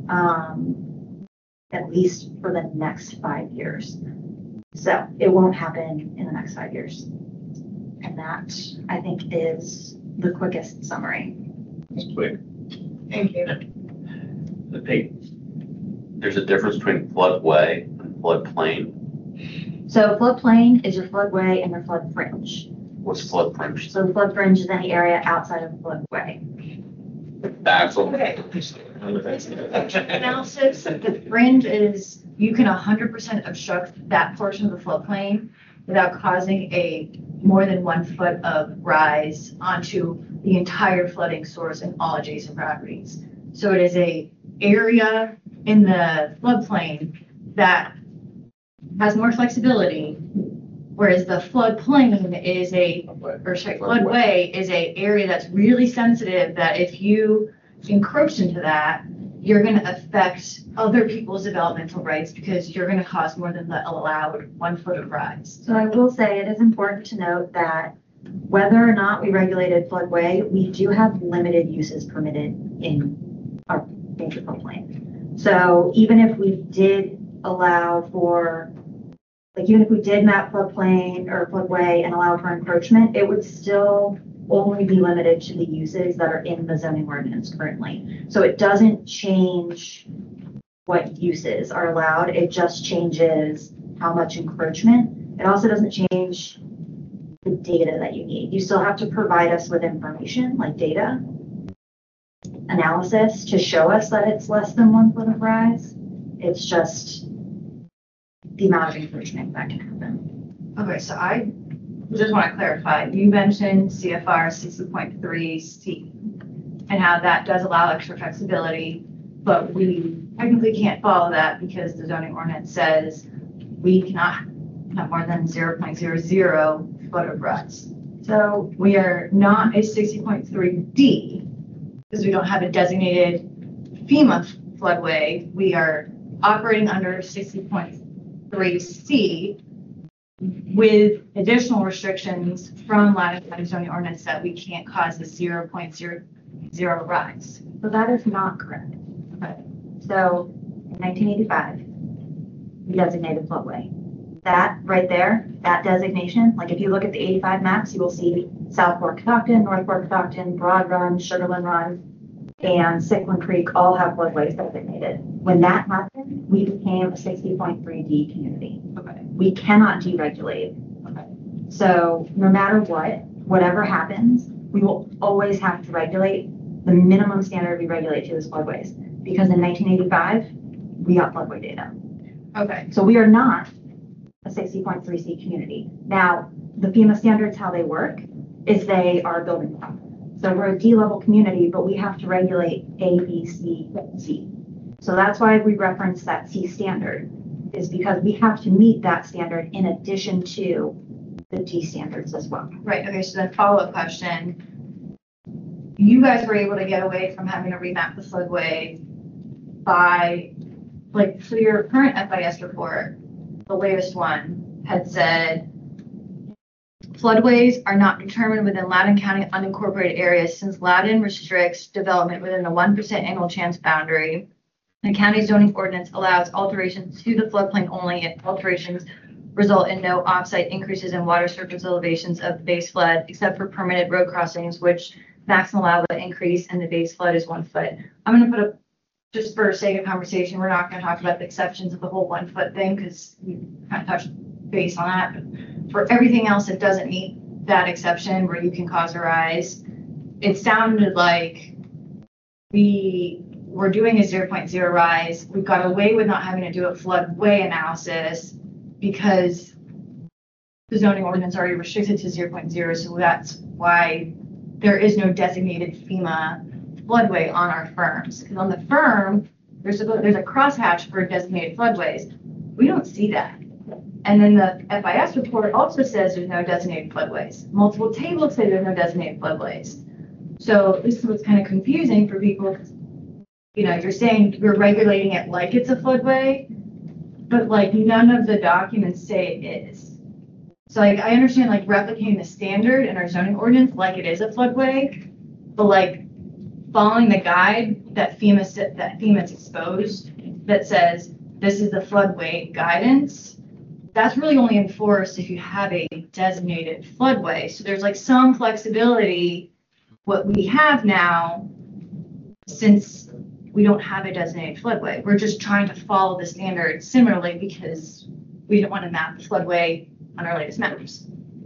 at least for the next 5 years. So it won't happen in the next 5 years. And that, I think, is the quickest summary. It's quick. Thank you. Hey, there's a difference between floodway and floodplain. So floodplain is your floodway and your flood fringe. What's flood fringe? So the flood fringe is any area outside of the floodway. That's Okay. Analysis, the fringe is, you can 100% obstruct that portion of the floodplain without causing a more than 1 foot of rise onto the entire flooding source and all adjacent properties. So it is a area in the floodplain that has more flexibility, whereas the floodplain is floodway is a area that's really sensitive, that if you encroach into that, you're going to affect other people's developmental rights because you're going to cause more than the allowed 1 foot of rise. So I will say it is important to note that whether or not we regulated floodway, we do have limited uses permitted in our major floodplain. So even if we did allow for, like even if we did map floodplain or floodway and allow for encroachment, it would still only be limited to the uses that are in the zoning ordinance currently. So it doesn't change what uses are allowed. It just changes how much encroachment. It also doesn't change the data that you need. You still have to provide us with information like data analysis to show us that it's less than 1 foot of rise. It's just the amount of encroachment that can happen. Okay, so I just want to clarify, you mentioned CFR 60.3C and how that does allow extra flexibility, but we technically can't follow that because the zoning ordinance says we cannot have more than 0.00 foot of rise. So we are not a 60.3D because we don't have a designated FEMA floodway. We are operating under 60.3C with additional restrictions from Loudoun County zoning ordinance that we can't cause a 0.00 rise. So that is not correct. Okay. So in 1985, we designated floodway. That right there, that designation, like if you look at the 85 maps, you will see South Fork Catoctin, North Fork Catoctin, Broad Run, Sugarland Run, and Sickland Creek all have floodways designated. When that happened, we became a 60.3D community. Okay. We cannot deregulate. Okay. So no matter what, whatever happens, we will always have to regulate. The minimum standard we regulate to is floodways, because in 1985, we got floodway data. Okay. So we are not a 60.3C community. Now, the FEMA standards, how they work is they are a building block. So we're a D-level community, but we have to regulate A, B, C, D. So that's why we reference that C standard, is because we have to meet that standard in addition to the D standards as well. Right. Okay. So then follow-up question. You guys were able to get away from having to remap the floodway by, like, for your current FIS report, the latest one had said floodways are not determined within Loudoun County unincorporated areas since Loudoun restricts development within the 1% annual chance boundary. The county zoning ordinance allows alterations to the floodplain only if alterations result in no offsite increases in water surface elevations of the base flood, except for permitted road crossings, which maximum allowable increase in the base flood is 1 foot. I'm going to put up, just for sake of conversation, we're not going to talk about the exceptions of the whole 1 foot thing because we kind of touched base on that. But for everything else that doesn't meet that exception where you can cause a rise, it sounded like we were doing a 0.0 rise. We got away with not having to do a floodway analysis because the zoning ordinance already restricted to 0.0. So that's why there is no designated FEMA floodway on our firms. Because on the firm, there's a crosshatch for designated floodways. We don't see that. And then the FIS report also says there's no designated floodways. Multiple tables say there's no designated floodways. So this is what's kind of confusing for people. You know, you're saying you're regulating it like it's a floodway, but like none of the documents say it is. So like, I understand like replicating the standard in our zoning ordinance like it is a floodway, but like following the guide that FEMA's exposed that says this is the floodway guidance, that's really only enforced if you have a designated floodway. So there's like some flexibility what we have now, since we don't have a designated floodway. We're just trying to follow the standard similarly because we don't want to map the floodway on our latest maps.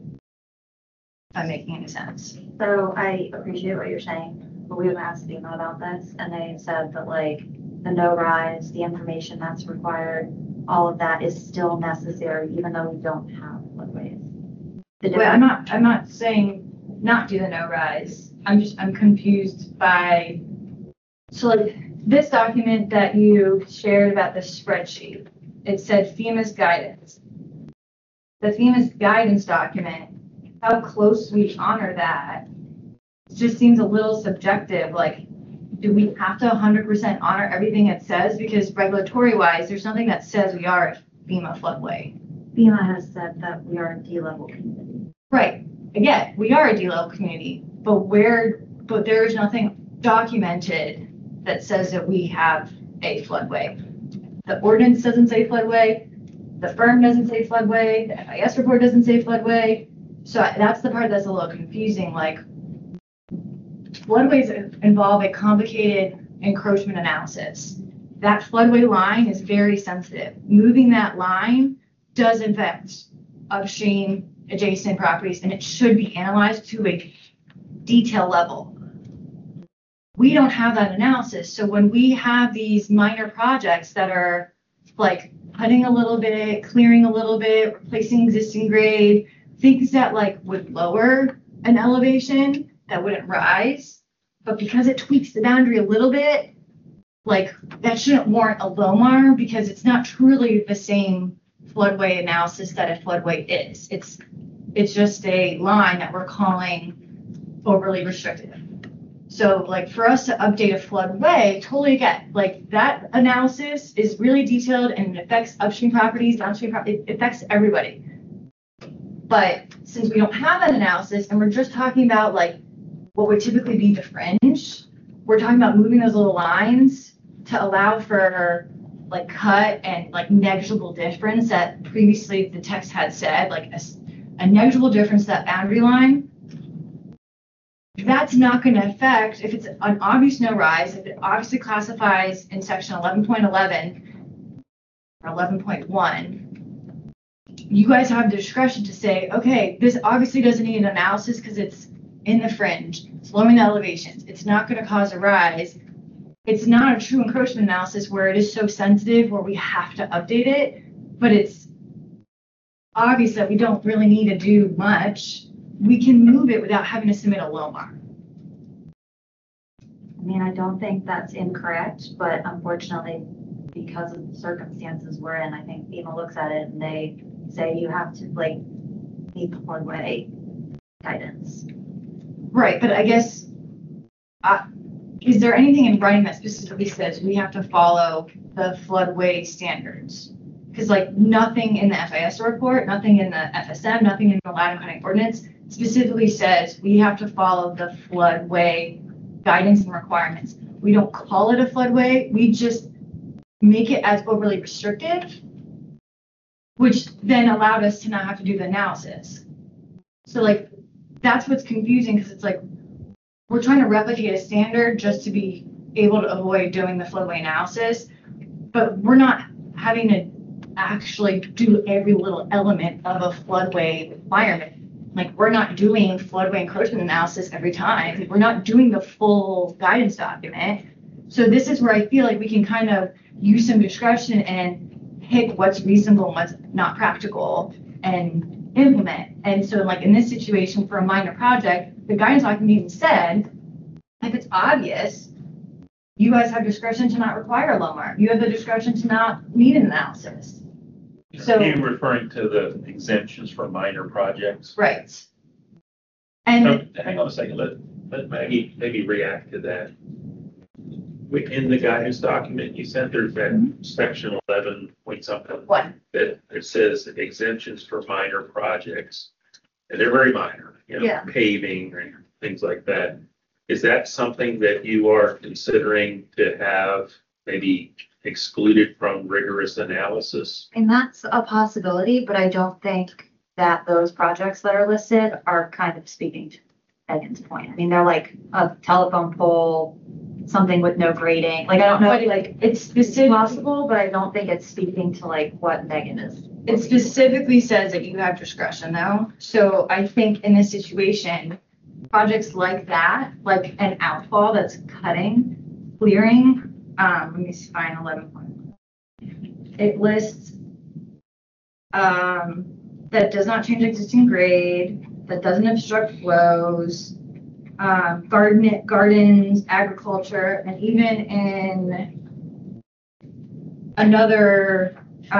If I'm making any sense. So I appreciate what you're saying, but we've asked FEMA about this, and they said that like the no rise, the information that's required, all of that is still necessary, even though we don't have floodways. Well, I'm not saying not do the no rise. I'm confused by, so like this document that you shared about the spreadsheet, it said FEMA's guidance. The FEMA's guidance document, how close we honor that, just seems a little subjective. Like, do we have to 100% honor everything it says? Because regulatory wise, there's nothing that says we are a FEMA floodway. FEMA has said that we are a D-level community. Right. Again, we are a D-level community, but there is nothing documented that says that we have a floodway. The ordinance doesn't say floodway. The firm doesn't say floodway. The FIS report doesn't say floodway. So that's the part that's a little confusing. Like, floodways involve a complicated encroachment analysis. That floodway line is very sensitive. Moving that line does affect upstream adjacent properties, and it should be analyzed to a detail level. We don't have that analysis. So when we have these minor projects that are like cutting a little bit, clearing a little bit, replacing existing grade, things that like would lower an elevation that wouldn't rise, but because it tweaks the boundary a little bit, like that shouldn't warrant a LOMAR because it's not truly the same floodway analysis that a floodway is. It's just a line that we're calling overly restrictive. So like for us to update a floodway, totally get like that analysis is really detailed and it affects upstream properties, downstream properties, it affects everybody. But since we don't have that analysis and we're just talking about like what would typically be the fringe, we're talking about moving those little lines to allow for like cut and like negligible difference that previously the text had said, like a negligible difference to that boundary line. That's not going to affect, if it's an obvious no rise, if it obviously classifies in section 11.11 or 11.1, you guys have the discretion to say, okay, this obviously doesn't need an analysis because it's in the fringe, it's lowering the elevations, it's not going to cause a rise. It's not a true encroachment analysis where it is so sensitive where we have to update it, but it's obvious that we don't really need to do much. We can move it without having to submit a LOMAR. I mean, I don't think that's incorrect, but unfortunately, because of the circumstances we're in, I think FEMA looks at it and they say you have to like meet the floodway guidance. Right, but I guess, is there anything in writing that specifically says we have to follow the floodway standards? Because like nothing in the FIS report, nothing in the FSM, nothing in the Ladder Cutting Ordinance specifically says we have to follow the floodway guidance and requirements. We don't call it a floodway, we just make it as overly restrictive, which then allowed us to not have to do the analysis. So like, that's what's confusing because it's like, we're trying to replicate a standard just to be able to avoid doing the floodway analysis, but we're not having to actually do every little element of a floodway requirement. Like we're not doing floodway encroachment analysis every time. We're not doing the full guidance document. So this is where I feel like we can kind of use some discretion and pick what's reasonable and what's not practical and implement. And so like in this situation for a minor project, the guidance document even said, if it's obvious, you guys have discretion to not require a LOMAR. You have the discretion to not need an analysis. So Are you referring to the exemptions for minor projects? right. And Hang on a second, let Maggie maybe react to that. In the guidance document you sent, there's that section 11.1 point something. What? That it says exemptions for minor projects. And they're very minor, Yeah. paving and things like that. Is that something that you are considering to have maybe excluded from rigorous analysis? And that's a possibility, but I don't think that those projects that are listed are kind of speaking to Megan's point. I mean, they're like a telephone pole, something with no grading. Like, I don't know, But like, it's it's specific, possible, but I don't think it's speaking to like what Megan is. it specifically says that you have discretion though. So I think in this situation, projects like that, like an outfall that's cutting, clearing, let me find 11. It lists, that does not change existing grade, that doesn't obstruct flows, gardens, agriculture, and even in another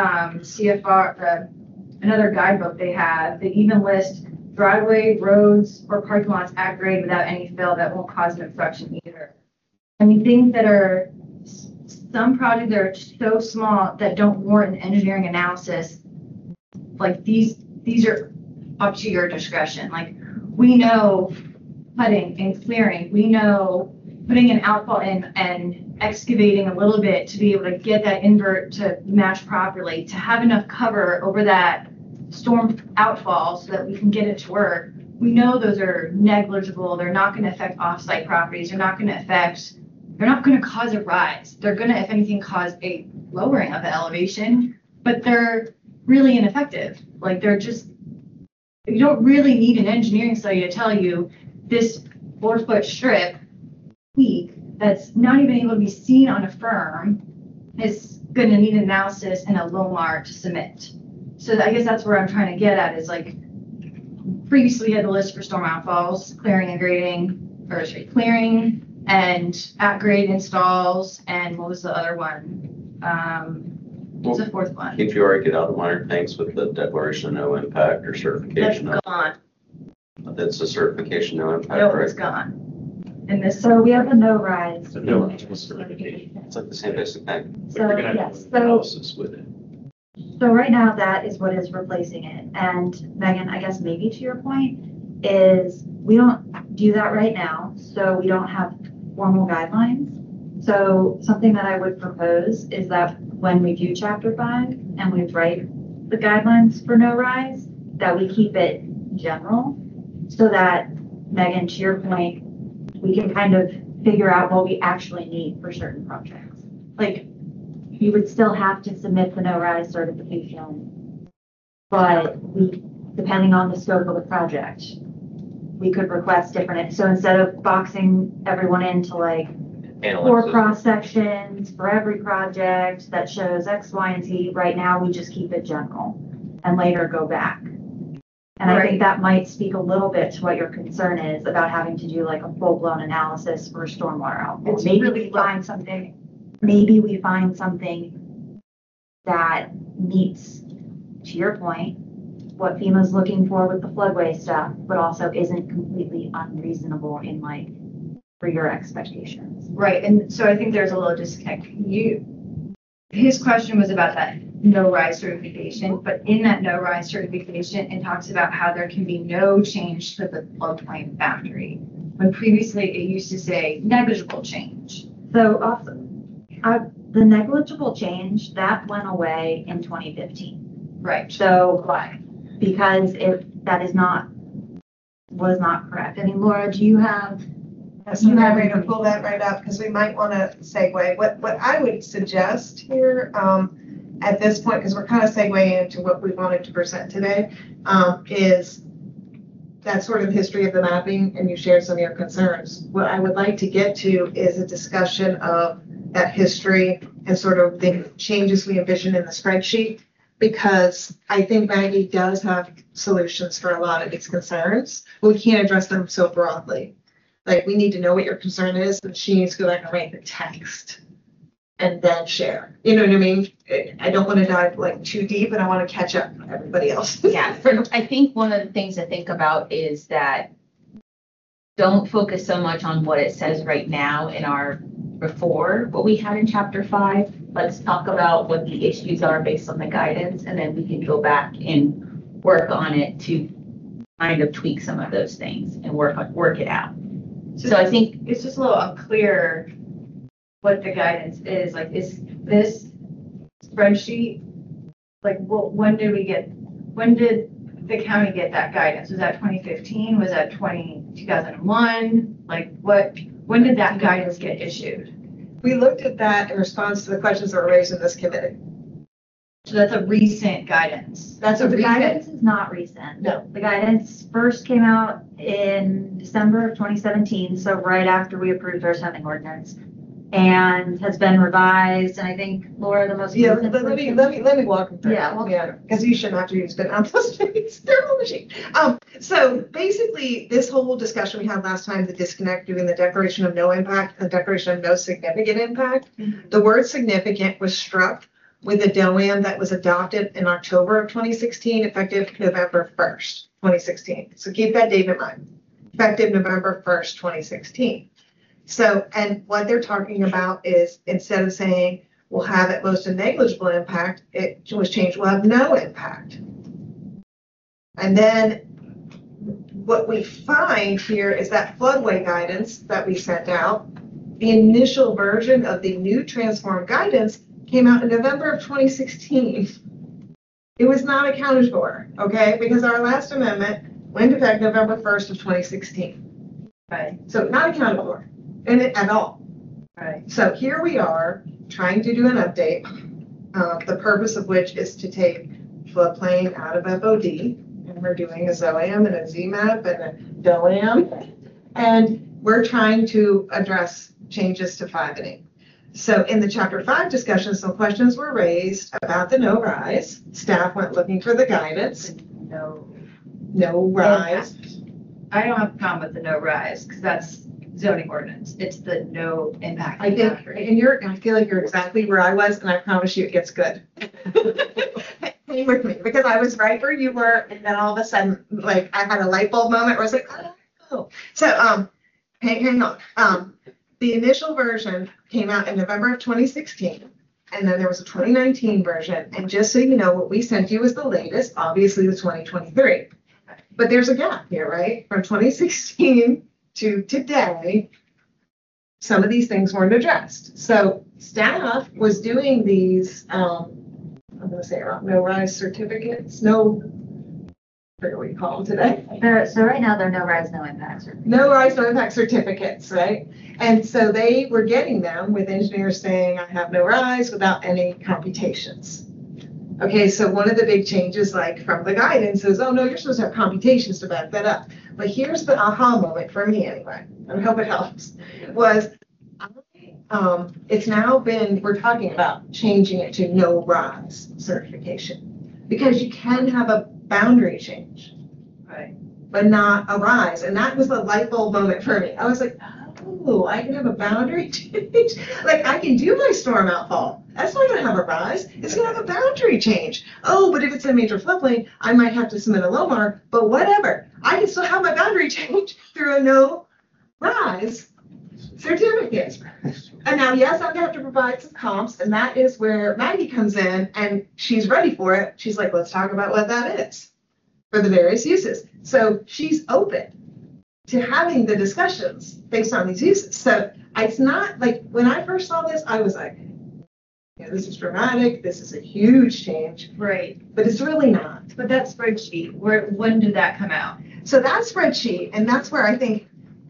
CFR, another guidebook they have, they even list driveway, roads, or parking lots at grade without any fill that won't cause an obstruction either. I mean, things that are, some projects that are so small that don't warrant an engineering analysis, like these are up to your discretion. Like, we know cutting and clearing, we know putting an outfall in and excavating a little bit to be able to get that invert to match properly, to have enough cover over that storm outfall so that we can get it to work. We know those are negligible. They're not going to affect offsite properties. They're not going to cause a rise. They're going to, if anything, cause a lowering of the elevation, but they're really ineffective. Like, they're just, you don't really need an engineering study to tell you this 4-foot strip peak that's not even able to be seen on a firm is going to need analysis and a LOMAR to submit. So I guess that's where I'm trying to get at is, like, previously had the list for storm outfalls, clearing and grading, or sorry, clearing and at grade installs, and what was the other one? What's the fourth one? If you already get out of minor things with the declaration of no impact or That's certification, gone. that's a certification no impact, No, right? it's gone. And this, So we have a no rise. So no certification. It's like the same basic thing. But So, you're gonna have yes, to do so, analysis with it. so right now that is what is replacing it. And Megan, I guess maybe to your point is we don't do that right now. So we don't have formal guidelines. So something that I would propose is that when we do chapter 5 and we write the guidelines for no rise, that we keep it general so that, Megan, to your point, we can kind of figure out what we actually need for certain projects. Like, you would still have to submit the no rise certification, but we, depending on the scope of the project, we could request different. So instead of boxing everyone into like 4 Analysis. cross sections for every project that shows X, Y, and Z, right now we just keep it general and later go back. And I think that might speak a little bit to what your concern is about having to do like a full-blown analysis for stormwater outflow. It's Maybe really we find something that meets, to your point, what FEMA's looking for with the floodway stuff, but also isn't completely unreasonable in like, for your expectations. right, and so I think there's a little disconnect. His question was about that no rise certification, but in that no rise certification, it talks about how there can be no change to the floodplain boundary. When previously it used to say negligible change. So also, the negligible change, that went away in 2015. Right. So why? Because that was not correct. I mean, Laura, do you have? Yes, I'm happy to pull that right up because we might want to segue. What I would suggest here at this point, because we're kind of segueing into what we wanted to present today, is that sort of history of the mapping, and you shared some of your concerns. What I would like to get to is a discussion of that history and sort of the changes we envision in the spreadsheet, because I think Maggie does have solutions for a lot of these concerns, but we can't address them so broadly. Like, we need to know what your concern is, and she needs to go back and write the text and then share. You know what I mean? I don't want to dive like too deep, and I want to catch up with everybody else. Yeah, I think one of the things to think about is that don't focus so much on what it says right now in our before what we had in chapter 5. Let's talk about what the issues are based on the guidance, and then we can go back and work on it to kind of tweak some of those things and work it out. So I think It's just a little unclear what the guidance is. Like, is this spreadsheet, like, when did the county get that guidance? Was that 2015? Was that 2001? Like, when did that guidance get issued? We looked at that in response to the questions that were raised in this committee. So that's a recent guidance. That's So a the recent. guidance is not recent. No. The guidance first came out in December of 2017, so right after we approved our zoning ordinance, and has been revised, and I think, Laura, the most Yeah, recent. but let me walk them through. Yeah, walk Because you shouldn't have to use it on those things. They're all machine. So basically, this whole discussion we had last time, the disconnect between the declaration of no impact and the declaration of no significant impact, the word significant was struck with a DOAN that was adopted in October of 2016, effective November 1st, 2016. So keep that date in mind, effective November 1st, 2016. So, and what they're talking about is, instead of saying we'll have at most a negligible impact, it was changed, we'll have no impact. And then what we find here is that floodway guidance that we sent out, the initial version of the new transformed guidance came out in November of 2016. It was not accounted for, okay? Because our last amendment went into effect November 1st of 2016. Right, So not accounted for in it at all. right. So here we are trying to do an update, the purpose of which is to take floodplain out of FOD. And we're doing a ZOAM and a ZMAP and a DOAM. And we're trying to address changes to 5 and 8. So in the chapter 5 discussion, some questions were raised about the no rise. Staff went looking for the guidance. No rise. I don't have a problem with the no rise, because that's zoning ordinance. It's the no impact. I think, and I feel like you're exactly where I was, and I promise you it gets good. Hang with me, because I was right where you were, and then all of a sudden, like, I had a light bulb moment where I was like, oh. So, hang on. The initial version came out in November of 2016, and then there was a 2019 version, and just so you know, what we sent you was the latest, obviously the 2023. But there's a gap here, right? From 2016 to today, some of these things weren't addressed. So staff was doing these, I'm going to say it wrong, no rise certificates, I forget what you call them today. So right now, there are no rise, no impacts. No rise, no impact certificates, right? And so they were getting them with engineers saying, I have no rise without any computations. Okay, so one of the big changes, like from the guidance, is, oh no, you're supposed to have computations to back that up. But here's the aha moment for me anyway, I hope it helps, was it's now been, we're talking about changing it to no rise certification, because you can have a boundary change, Right. but not a rise. And that was the light bulb moment for me. I was like, oh, I can have a boundary change. Like, I can do my storm outfall. That's not going to have a rise. It's going to have a boundary change. Oh, but if it's a major floodplain, I might have to submit a LOMAR, but whatever. I can still have my boundary change through a no rise certificate. And now, yes, I'm going to have to provide some comps, and that is where Maggie comes in, and she's ready for it. She's like, let's talk about what that is for the various uses. So she's open to having the discussions based on these uses. So it's not like, when I first saw this, I was like, yeah, this is dramatic, this is a huge change, Right. but it's really not. But that spreadsheet, when did that come out? So that spreadsheet, and that's where I think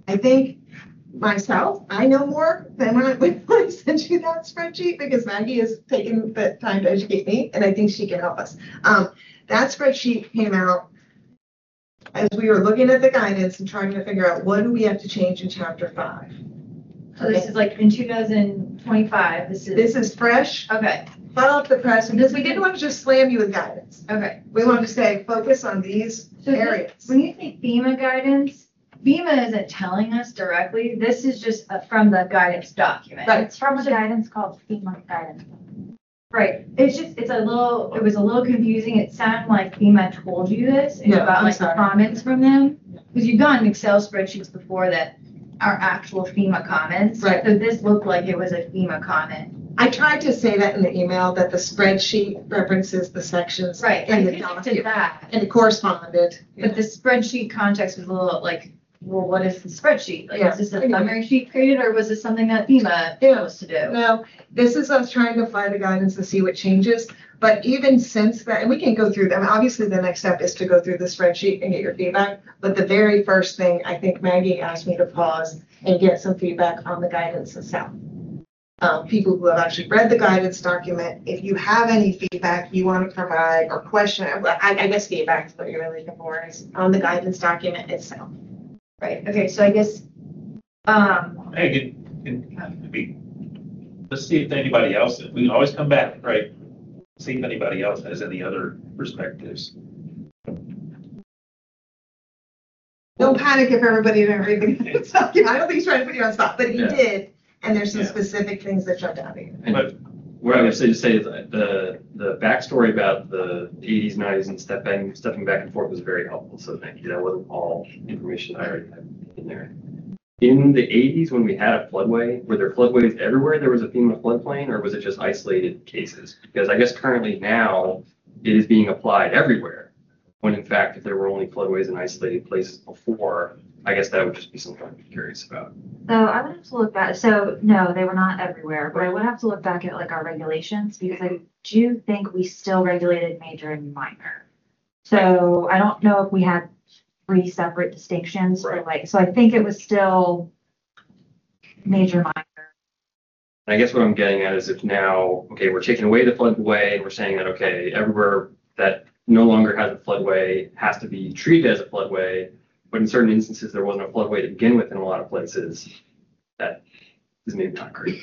myself, I know more than when I sent you that spreadsheet, because Maggie has taken the time to educate me, and I think she can help us. That spreadsheet came out as we were looking at the guidance and trying to figure out, what do we have to change in chapter 5? So this is like in 2025, this This is fresh, okay, hot off the press, because we didn't want to just slam you with guidance. okay. We wanted to say, focus on these So this- areas. When you think FEMA guidance, FEMA isn't telling us directly, this is just from the guidance document. Right. It's from a guidance called FEMA guidance. Right, it was a little confusing, it sounded like FEMA told you this, and you Yeah, got I'm like sorry. comments from them. Because you've gotten Excel spreadsheets before that our actual FEMA comments. Right. So this looked like it was a FEMA comment. I tried to say that in the email, that the spreadsheet references the sections Right, in I the connected document. that. And it corresponded. But the spreadsheet context was a little like, well, what is the spreadsheet? Like, Yeah. is this a summary sheet created or was this something that FEMA chose to do? No, this is us trying to apply the guidance to see what changes. But even since that, and we can go through them, obviously the next step is to go through the spreadsheet and get your feedback. But the very first thing, I think Maggie asked me to pause and get some feedback on the guidance itself. People who have actually read the guidance document, if you have any feedback you want to provide or question, I guess feedback is what you're really looking for, is on the guidance document itself. Right, okay, so I guess, Let's see if anybody else, we can always come back, right? See if anybody else has any other perspectives. Don't panic if everybody didn't read the guidance document. I don't think he's trying to put you on spot, but he Yeah. did. And there's some Yeah. specific things that jumped out at you. But What I would say is that the backstory about the 80s, 90s and stepping back and forth was very helpful. So thank you. That wasn't all information I already had in there. In the 80s, when we had a floodway, were there floodways everywhere there was a FEMA floodplain, or was it just isolated cases? Because I guess currently now it is being applied everywhere, when in fact, if there were only floodways in isolated places before, I guess that would just be something I'm curious about. So I would have to look back, so no, they were not everywhere, but I would have to look back at like our regulations, because I do think we still regulated major and minor. So I don't know if we had 3 separate distinctions for Right. like, so I think it was still major, minor. And I guess what I'm getting at is if now, okay, we're taking away the floodway, and we're saying that, okay, everywhere that no longer has a floodway has to be treated as a floodway, but in certain instances, there wasn't a floodway to begin with in a lot of places. That is maybe not great.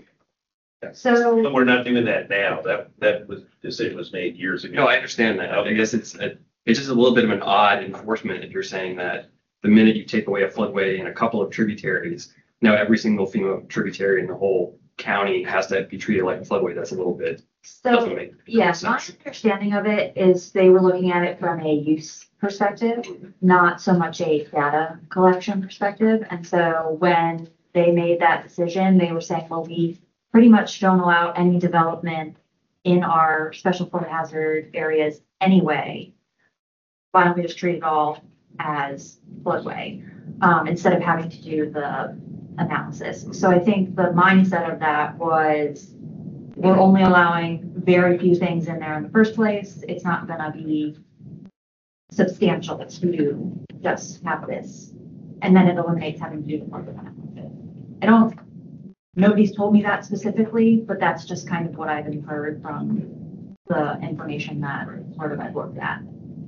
So, but we're not doing that now. That decision was made years ago. No, I understand that. I guess it's just a little bit of an odd enforcement if you're saying that the minute you take away a floodway and a couple of tributaries, now every single FEMA tributary in the whole county has to be treated like a floodway. That's a little bit, doesn't so, make yeah, my sense. understanding of it is they were looking at it from a use perspective, not so much a data collection perspective. And so when they made that decision, they were saying, well, we pretty much don't allow any development in our special flood hazard areas anyway. Why don't we just treat it all as floodway, instead of having to do the analysis? So I think the mindset of that was, we're only allowing very few things in there in the first place. It's not gonna be substantial to just have this. And then it eliminates having to do the flood analysis. Nobody's told me that specifically, but that's just kind of what I've inferred from the information that sort of I've looked at.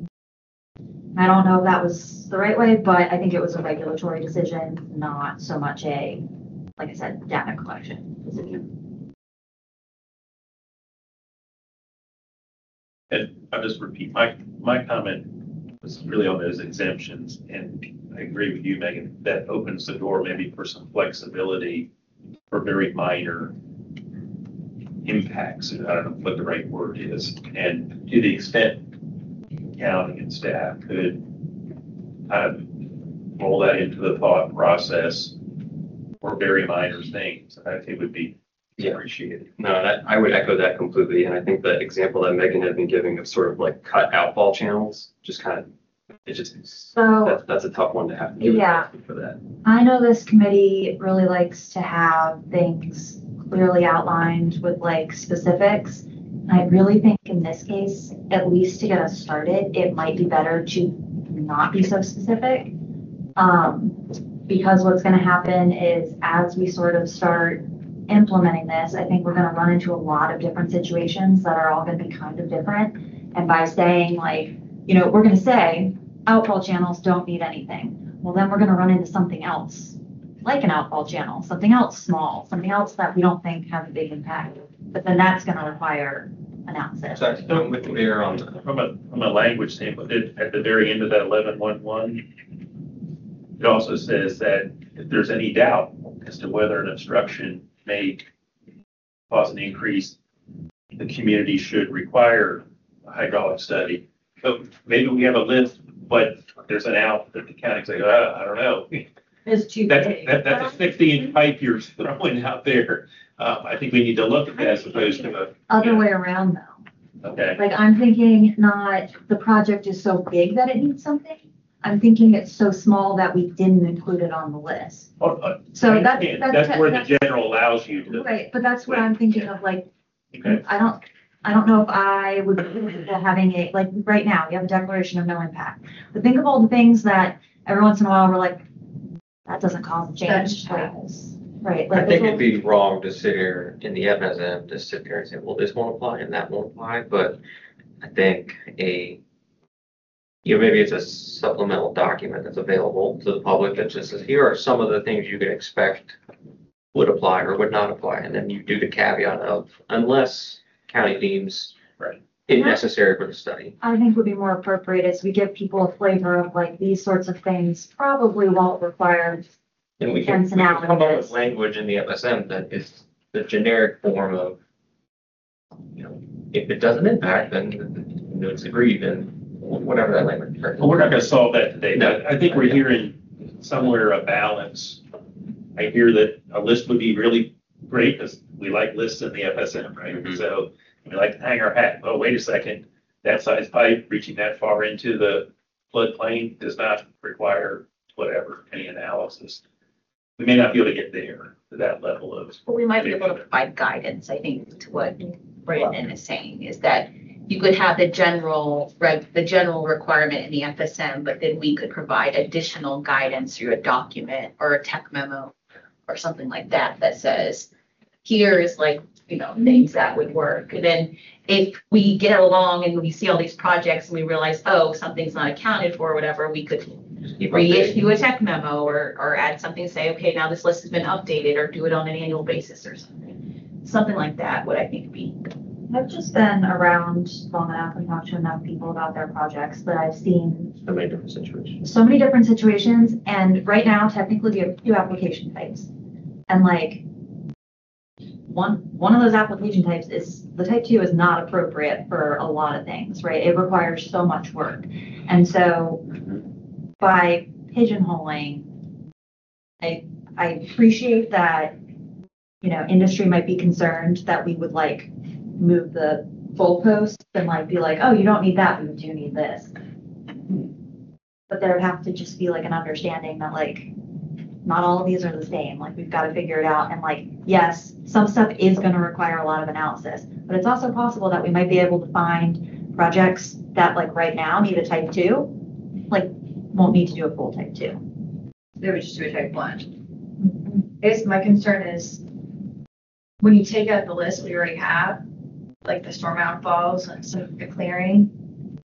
I don't know if that was the right way, but I think it was a regulatory decision, not so much a, like I said, data collection decision. And I'll just repeat, my comment was really on those exemptions, and I agree with you, Megan, that opens the door maybe for some flexibility for very minor impacts. I don't know what the right word is. And to the extent county and staff could roll that into the thought process for very minor things, I think it would be appreciated. No, I would echo that completely. And I think the example that Megan had been giving of sort of like cut outfall channels, just kind of, So that's a tough one to have to do. Yeah. For that. I know this committee really likes to have things clearly outlined with like specifics. And I really think in this case, at least to get us started, it might be better to not be so specific. Because what's going to happen is as we sort of start implementing this, I think we're going to run into a lot of different situations that are all going to be kind of different. And by saying like, we're going to say outfall channels don't need anything. Well, then we're going to run into something else, like an outfall channel, something else small, something else that we don't think has a big impact. But then that's going to require analysis. So I'm with you there on that. From a language standpoint, at the very end of that 11.1.1, it also says that if there's any doubt as to whether an obstruction may cause an increase, the community should require a hydraulic study. So maybe we have a list, but there's an out that the county's like, I don't know. Is too That's, big. that's a 60-inch pipe you're throwing out there. I think we need to look at that as opposed to a. Other way around though. Okay. Like I'm thinking not the project is so big that it needs something. I'm thinking it's so small that we didn't include it on the list. So I that's, understand. That's where the general allows you to. right, but that's what I'm thinking of, like, Okay. I don't know if I would be having a, like, right now, we have a declaration of no impact. But think of all the things that every once in a while we're like, that doesn't cause a change. Right. I like, think this it'd be wrong to sit here in the FSM, to sit there and say, well, this won't apply and that won't apply, but I think maybe it's a supplemental document that's available to the public that just says, here are some of the things you can expect would apply or would not apply, and then you do the caveat of, unless county deems Right. it necessary for the study. I think would be more appropriate is we give people a flavor of like these sorts of things probably won't require. And we can come up with language in the FSM that is the generic form of, if it doesn't impact, then it's agreed, and whatever that language. Well, we're not gonna solve that today. No. I think we're hearing somewhere a balance. I hear that a list would be really great, because we like lists in the FSM, right? Mhm. So we like to hang our hat. Oh, wait a second, that size pipe reaching that far into the floodplain does not require whatever, any analysis. We may not be able to get there to that level of. But we might be able to provide guidance, I think, to what Brandon is saying, is that you could have the general requirement in the FSM, but then we could provide additional guidance through a document or a tech memo or something like that, that says, here is like, things that would work. And then if we get along and we see all these projects and we realize, oh, something's not accounted for or whatever, we could reissue a tech memo or add something, say, okay, now this list has been updated, or do it on an annual basis or something. Something like that would, I think, be. I've just been around long enough and talked to enough people about their projects that I've seen So many different situations. so many different situations. And right now, technically, we have 2 application types. And like, one of those application types is, the type 2 is not appropriate for a lot of things, right? It requires so much work. And so by pigeonholing, I appreciate that, industry might be concerned that we would like move the goalposts and like be like, oh, you don't need that, but you do need this. But there would have to just be like an understanding that like, not all of these are the same. Like, we've got to figure it out. And like, yes, some stuff is going to require a lot of analysis, but it's also possible that we might be able to find projects that like right now need a type 2, like won't need to do a full type 2. They would just do a type 1. I guess my concern is when you take out the list we already have, like the storm outfalls and some of the clearing,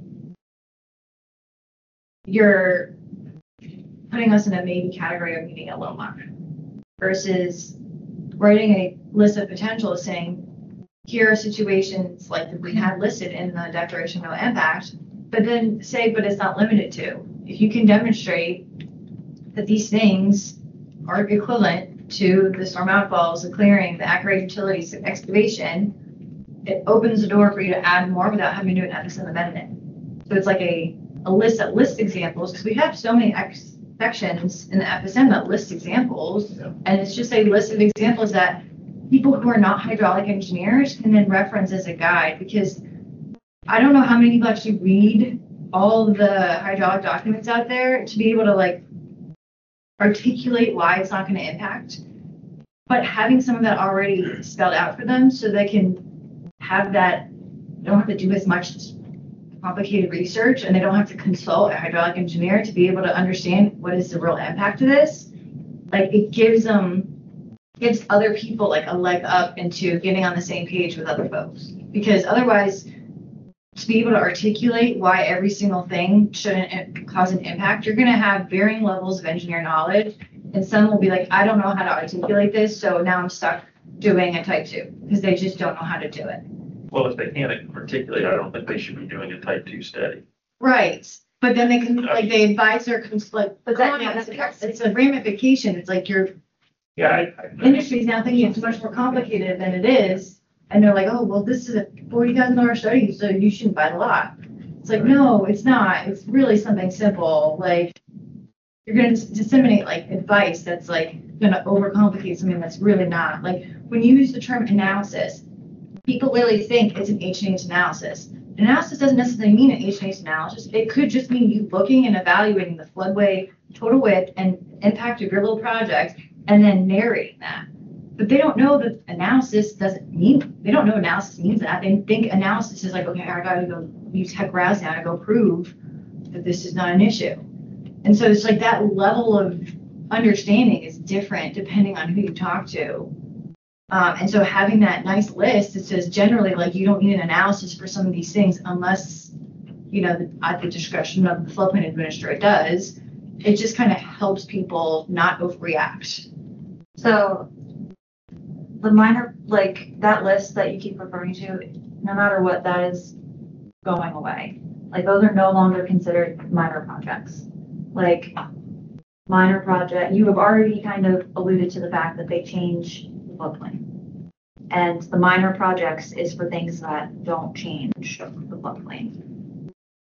you're putting us in a maybe category of needing a low mark versus writing a list of potential saying, here are situations like we had listed in the declaration of no impact, but then say, but it's not limited to. If you can demonstrate that these things are equivalent to the storm outfalls, the clearing, the aggregate utilities, the excavation, it opens the door for you to add more without having to do an FSM amendment. So it's like a list that lists examples, because we have so many sections in the FSM that list examples, and it's just a list of examples that people who are not hydraulic engineers can then reference as a guide, because I don't know how many people actually read all of the hydraulic documents out there to be able to like articulate why it's not going to impact, but having some of that already spelled out for them so they can have that, don't have to do as much complicated research, and they don't have to consult a hydraulic engineer to be able to understand what is the real impact of this. Like, it gives other people like a leg up into getting on the same page with other folks, because otherwise, to be able to articulate why every single thing shouldn't cause an impact, you're going to have varying levels of engineer knowledge, and some will be like, I don't know how to articulate this, so now I'm stuck doing a type 2 because they just don't know how to do it. Well, if they can't articulate, I don't think they should be doing a type 2 study. Right, but then they can, like, they advise their like, But that- comments, it's a ramification. It's like your Yeah, industry's now thinking it's much more complicated than it is, and they're like, oh, well, this is a $40,000 study, so you shouldn't buy the lot. It's like, no, it's not. It's really something simple. Like, you're gonna disseminate like advice that's like gonna overcomplicate something that's really not. Like when you use the term analysis, people really think it's an H&H analysis. Analysis doesn't necessarily mean an H&H analysis. It could just mean you looking and evaluating the floodway total width and impact of your little project and then narrating that. But they don't know that analysis doesn't mean, they don't know analysis means that. They think analysis is like, okay, I gotta go use HEC-RAS now to go prove that this is not an issue. And so it's like that level of understanding is different depending on who you talk to. And so having that nice list that says generally like you don't need an analysis for some of these things unless, you know, at the discretion of the floodplain administrator does, it just kind of helps people not overreact. So the minor, like that list that you keep referring to, no matter what, that is going away. Like those are no longer considered minor projects. Like minor project, you have already kind of alluded to the fact that they change the floodplain. And the minor projects is for things that don't change the floodplain.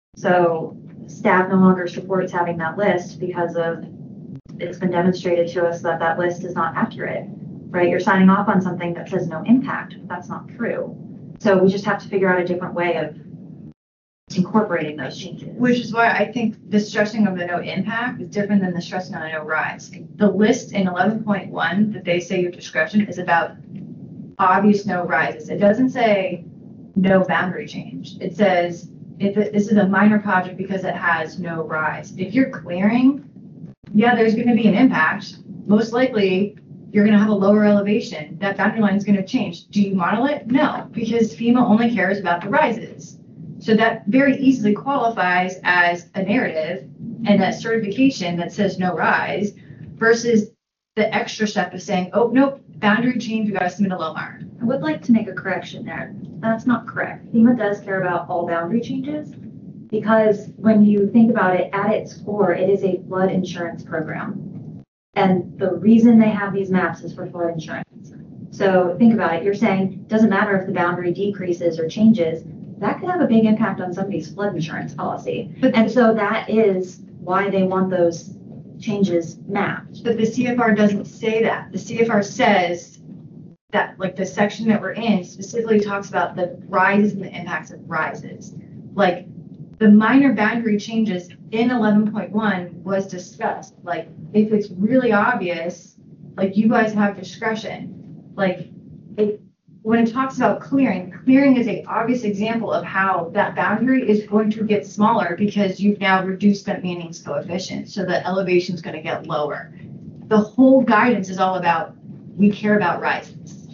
So staff no longer supports having that list because of, it's been demonstrated to us that that list is not accurate, right? You're signing off on something that says no impact, but that's not true. So we just have to figure out a different way of incorporating those changes. Which is why I think the stressing of the no impact is different than the stressing on the no rise. The list in 11.1 that they say your discretion is about obvious no rises. It doesn't say no boundary change. It says if this is a minor project because it has no rise. If you're clearing, yeah, there's going to be an impact. Most likely, you're going to have a lower elevation. That boundary line is going to change. Do you model it? No, because FEMA only cares about the rises. So that very easily qualifies as a narrative and that certification that says no rise versus the extra step of saying, oh, nope, boundary change, we got to submit a LOMAR. I would like to make a correction there. That's not correct. FEMA does care about all boundary changes because when you think about it, at its core, it is a flood insurance program. And the reason they have these maps is for flood insurance. So think about it. You're saying it doesn't matter if the boundary decreases or changes. That could have a big impact on somebody's flood insurance policy. And so that is why they want those changes mapped. But the CFR doesn't say that. The CFR says that, like the section that we're in specifically talks about the rises and the impacts of rises. Like the minor boundary changes in 11.1 was discussed. Like if it's really obvious, like you guys have discretion. Like when it talks about clearing is an obvious example of how that boundary is going to get smaller because you've now reduced that Manning's coefficient. So the elevation is going to get lower. The whole guidance is all about, we care about rises.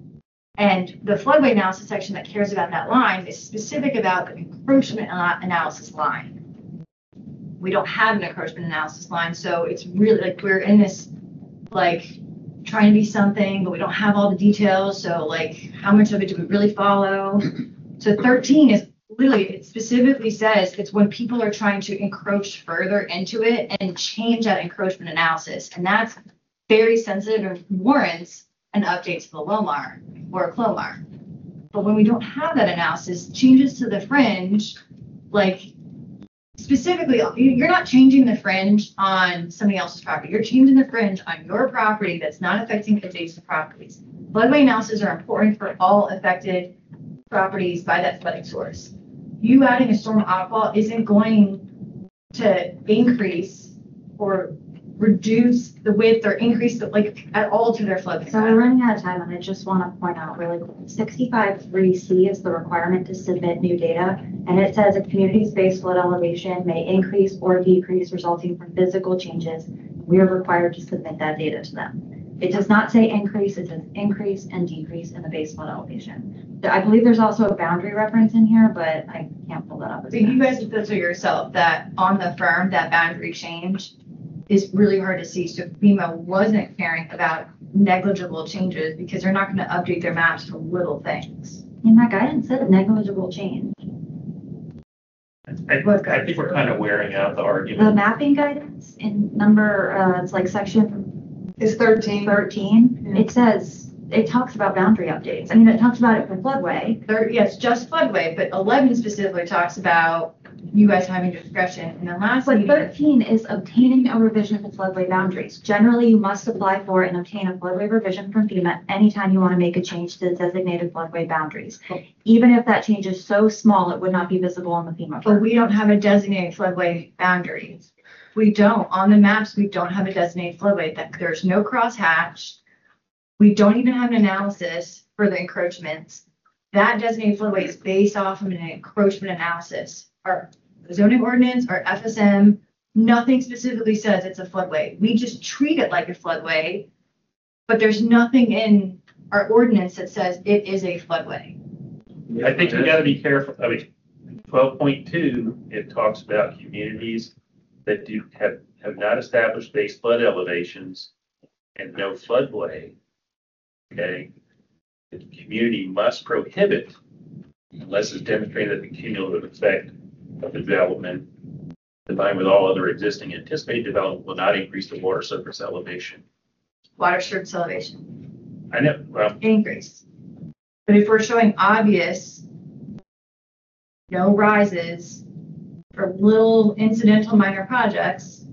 And the floodway analysis section that cares about that line is specific about the encroachment analysis line. We don't have an encroachment analysis line. So it's really like we're in this like trying to be something, but we don't have all the details. So like, how much of it do we really follow? So 13 is literally, it specifically says it's when people are trying to encroach further into it and change that encroachment analysis. And that's very sensitive and warrants an update to the LOMAR or a CLOMAR. But when we don't have that analysis, changes to the fringe, like specifically, you're not changing the fringe on somebody else's property. You're changing the fringe on your property that's not affecting adjacent properties. Floodway analyses are important for all affected properties by that flooding source. You adding a storm outfall isn't going to increase or reduce the width or increase the, like at all to their flood. So we're running out of time, and I just want to point out really quick. 65.3C is the requirement to submit new data, and it says a community's base flood elevation may increase or decrease resulting from physical changes. We are required to submit that data to them. It does not say increase, it says increase and decrease in the base flood elevation. I believe there's also a boundary reference in here, but I can't pull that up. So you guys filter yourself that on the firm, that boundary change is really hard to see. So FEMA wasn't caring about negligible changes because they're not going to update their maps for little things. And that guidance said negligible change. I think we're kind of wearing out the The argument. mapping guidance in number, it's like section It's 13. 13. Yeah. It says, it talks about boundary updates. I mean, it talks about it for floodway. Yes, just floodway, but 11 specifically talks about you guys having discretion. And then lastly, But 13 is obtaining a revision of the floodway boundaries. Generally, you must apply for and obtain a floodway revision from FEMA anytime you want to make a change to the designated floodway boundaries. Even if that change is so small, it would not be visible on the FEMA. but we don't have a designated floodway boundary. We don't, on the maps, we don't have a designated floodway, that there's no crosshatch. We don't even have an analysis for the encroachments. That designated floodway is based off of an encroachment analysis. Our zoning ordinance, our FSM, nothing specifically says it's a floodway. We just treat it like a floodway, but there's nothing in our ordinance that says it is a floodway. I think you gotta be careful. I mean, 12.2, it talks about communities that have not established base flood elevations and no floodway. Okay. The community must prohibit, unless it's demonstrated that the cumulative effect of the development, combined with all other existing anticipated development, will not increase the water surface elevation. Water surface elevation I know, well, increase. But if we're showing obvious no rises for little incidental minor projects,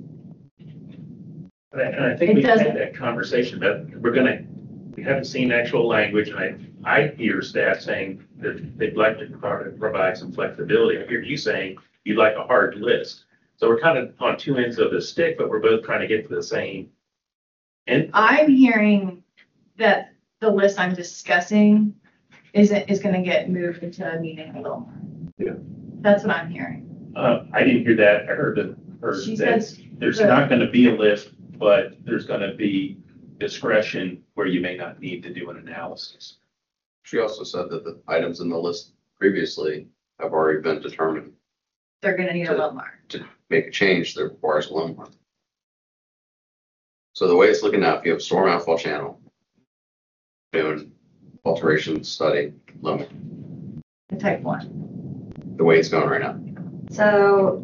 and I think It we had doesn't- that conversation, but we haven't seen actual language, and I hear staff saying that they'd like to provide some flexibility. I hear you saying you'd like a hard list. So we're kind of on two ends of the stick, but we're both trying to get to the same end. I'm hearing that the list I'm discussing is gonna get moved into a meeting a little more. Yeah. That's what I'm hearing. I didn't hear that. I heard She that says there's the- not gonna be a list, but there's gonna be discretion where you may not need to do an analysis. She also said that the items in the list previously have already been determined. they're gonna need a little more. To make a change that requires a lumbar. So the way it's looking now, if you have storm outfall channel, doing alteration study limit, The type 1. the way it's going right now. So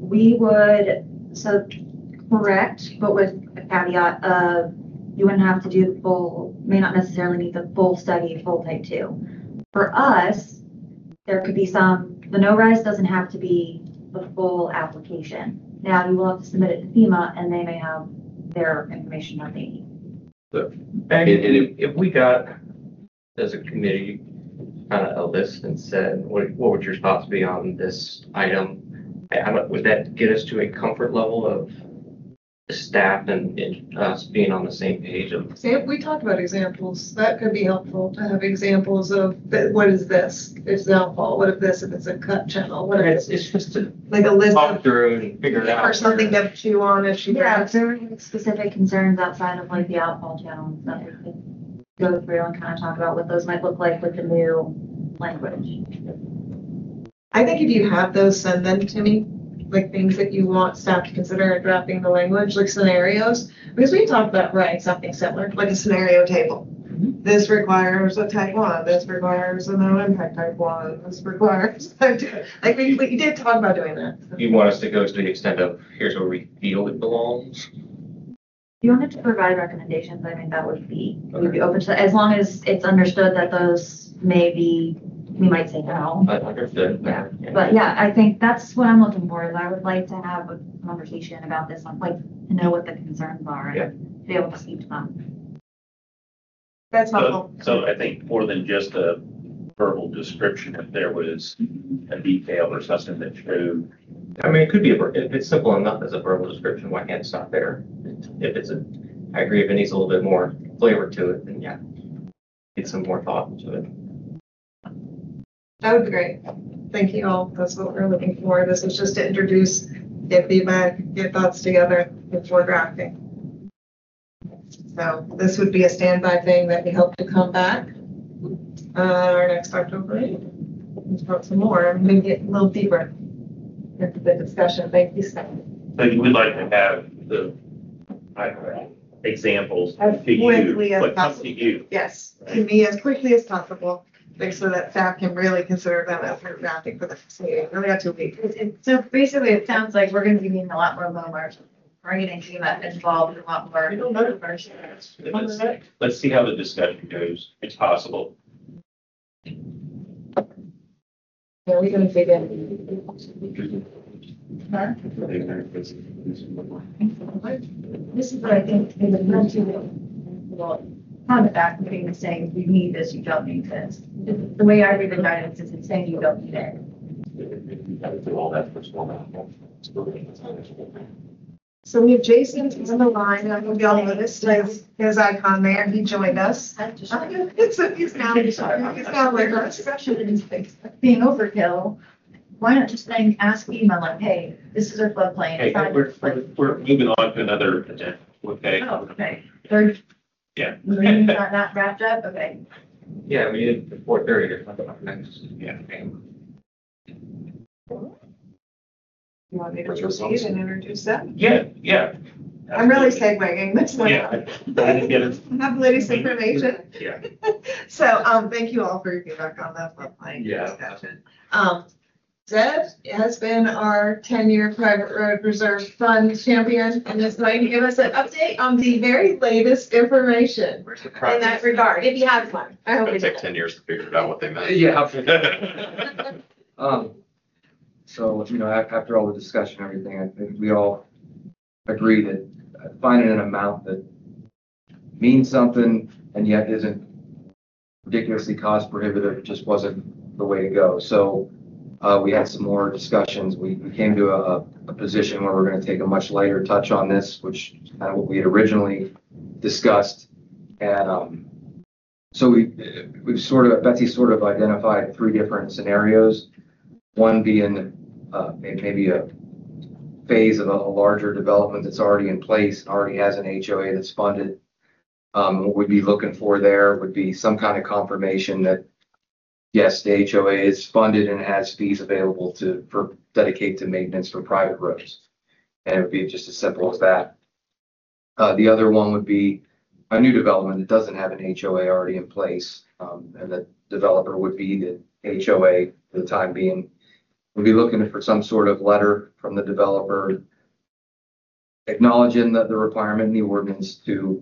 correct, but with a caveat of you wouldn't have to do the full, may not necessarily need the full study, full type 2. For us, there could be the no rise doesn't have to be the full application. Now you will have to submit it to FEMA and they may have their information that they need. And if we got, as a committee, kind of a list and said, what would your thoughts be on this item? Would that get us to a comfort level of the staff and us being on the same page of? See, if we talked about examples, that could be helpful to have examples of, what is this? It's downfall. What if this, if it's a cut channel? What if It's just to like a list talk of, through and figure it out. or something to chew on as she Yeah, if grabs? there were specific concerns outside of like the outfall channel and stuff, we could go through and kind of talk about what those might look like with the new language. I think if you have those, send them to me, like things that you want staff to consider in drafting the language, like scenarios. Because we talked about writing something similar, like a scenario table. This requires a type 1, this requires a no impact type 1, this requires type 2. Like we did talk about doing that. You want us to go to the extent of, here's where we feel it belongs? If you wanted to provide recommendations, I think that would be, we'd be open to that, as long as it's understood that those may be, we might say no. I understood. Yeah, but yeah, I think that's what I'm looking for, is I would like to have a conversation about this, like, to know what the concerns are and be able to speak to them. That's helpful. So I think more than just a verbal description, if there was a detail or something that showed. I mean, it could be, if it's simple enough as a verbal description, why can't it stop there? If it's I agree, if it needs a little bit more flavor to it, then yeah, get some more thought into it. That would be great. Thank you all. That's what we're looking for. This is just to introduce, get feedback, get thoughts together before drafting. So this would be a standby thing that we hope to come back our next October. Let's talk some more and maybe get a little deeper into the discussion. Thank you, Steph. So you would like to have the examples As to you, quickly as what comes possible. to you. Yes, to me as quickly as possible, like, so that staff can really consider them as they're drafting for the next meeting. We only got 2 weeks. So basically, it sounds like we're gonna be needing a lot more momars. We're getting FEMA involved in a lot more. Let's see how the discussion goes. It's possible. Yeah, we're gonna dig in. This is what I think they would love to do. Well, on the back, the thing is saying, you need this, you don't need this. The way I read the guidance is it's saying you don't need it. So we have Jason on the line, I hope y'all noticed his icon there, he joined us. So he's now with us. Being overkill, why not just then ask FEMA like, hey, this is our floodplain. Okay, it's not we're, your flood- we're moving on to another agenda, okay? Oh, okay. Third. Yeah. Reading not wrapped up, okay. Yeah, we did the 4:30 or something like that. Yeah. You want me to proceed and introduce them? Yeah. I'm really segueing this one. Yeah. I didn't get it. Have the latest information. Yeah. So, thank you all for your feedback on that floodplain Yeah. discussion. Zed has been our 10-year private road reserve fund champion and is going to give us an update on the very latest information Where's the in project? that regard, if you have one. I hope It'll you take do. 10 years to figure out what they meant. Yeah. So, after all the discussion and everything, I think we all agree that finding an amount that means something and yet isn't ridiculously cost prohibitive just wasn't the way to go. So we had some more discussions. We came to a position where we're going to take a much lighter touch on this, which is kind of what we had originally discussed. And so we've Betsy sort of identified 3 different scenarios. One being maybe a phase of a larger development that's already in place, already has an HOA that's funded. What we'd be looking for there would be some kind of confirmation that, yes, the HOA is funded and has fees available for dedicate to maintenance for private roads. And it would be just as simple as that. The other one would be a new development that doesn't have an HOA already in place. And the developer would be the HOA for the time being. We'd be looking for some sort of letter from the developer acknowledging the requirement in the ordinance to,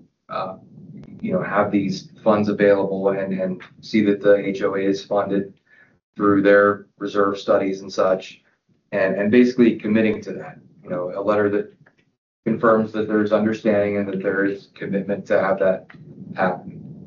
have these funds available and see that the HOA is funded through their reserve studies and such, and basically committing to that, a letter that confirms that there's understanding and that there is commitment to have that happen.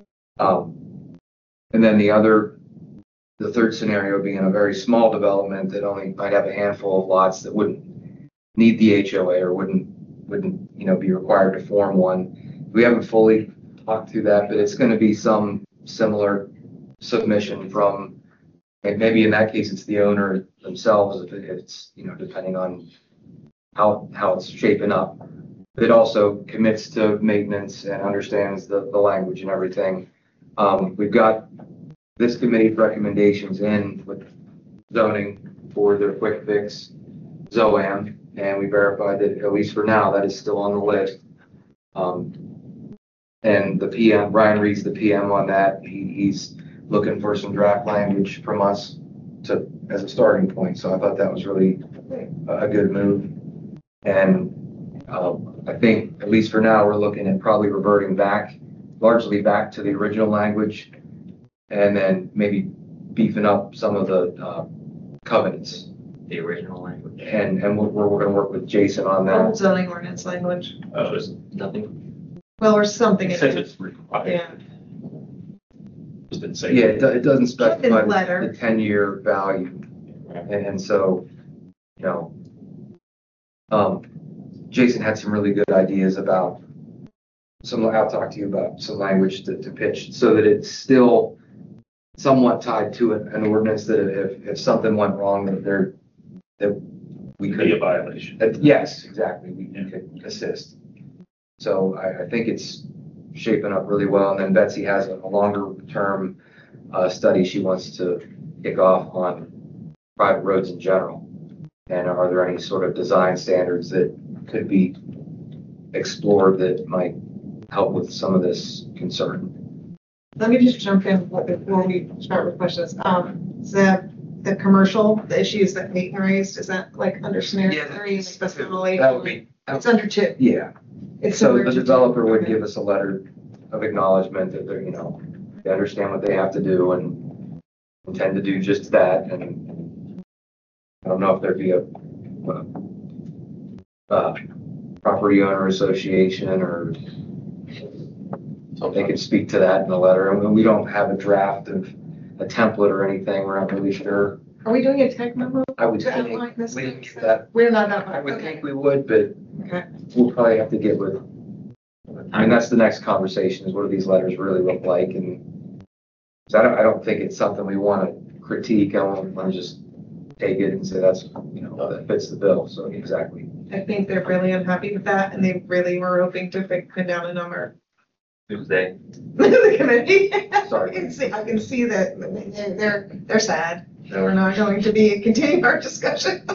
And then the third scenario being a very small development that only might have a handful of lots that wouldn't need the HOA or wouldn't be required to form one. We haven't fully talked through that, but it's going to be some similar submission from, and maybe in that case it's the owner themselves, if it's depending on how it's shaping up. It also commits to maintenance and understands the language and everything. We've got this committee's recommendations in with zoning for their quick fix ZOAM, and we verified that, at least for now, that is still on the list. And the PM, Brian Reed's the PM on that. He's looking for some draft language from us as a starting point. So I thought that was really a good move. And I think, at least for now, we're looking at probably reverting largely back to the original language, and then maybe beefing up some of the covenants. The original language. And we're going to work with Jason on that. Old zoning ordinance language. There's nothing. Well, or something. It says it's required. Yeah. Just didn't say. Yeah, it doesn't specify letter. the 10-year value. And so, Jason had some really good ideas about I'll talk to you about some language to pitch so that it's still somewhat tied to an ordinance that if something went wrong, that we could Be a violation. Yes, exactly. We could assist. So I think it's shaping up really well. And then Betsy has a longer term study she wants to kick off on private roads in general. And are there any sort of design standards that could be explored that might help with some of this concern? Let me just jump in before we start with questions. The commercial, the issues that Peyton raised, is that like under scenario 3? That would be. It's under 2. Yeah. It's So similar the to developer 2. would Okay. give us a letter of acknowledgement that they're, they understand what they have to do and intend to do just that. And I don't know if there'd be property owner association, or they could speak to that in the letter. I mean, we don't have a draft of a template or anything. We're not really sure. Are we doing a tech memo? I would To think outline this we thing? didn't do that. We're not that I would okay. think we would, but Okay. we'll probably have to get with, I mean, that's the next conversation, is what do these letters really look like? And 'cause I don't think it's something we want to critique. I want to just take it and say that's, that fits the bill. So exactly. I think they're really unhappy with that, and they really were hoping to pin down a number. Who's they? The committee. Sorry. I can see that they're sad, so we're not going to continue our discussion.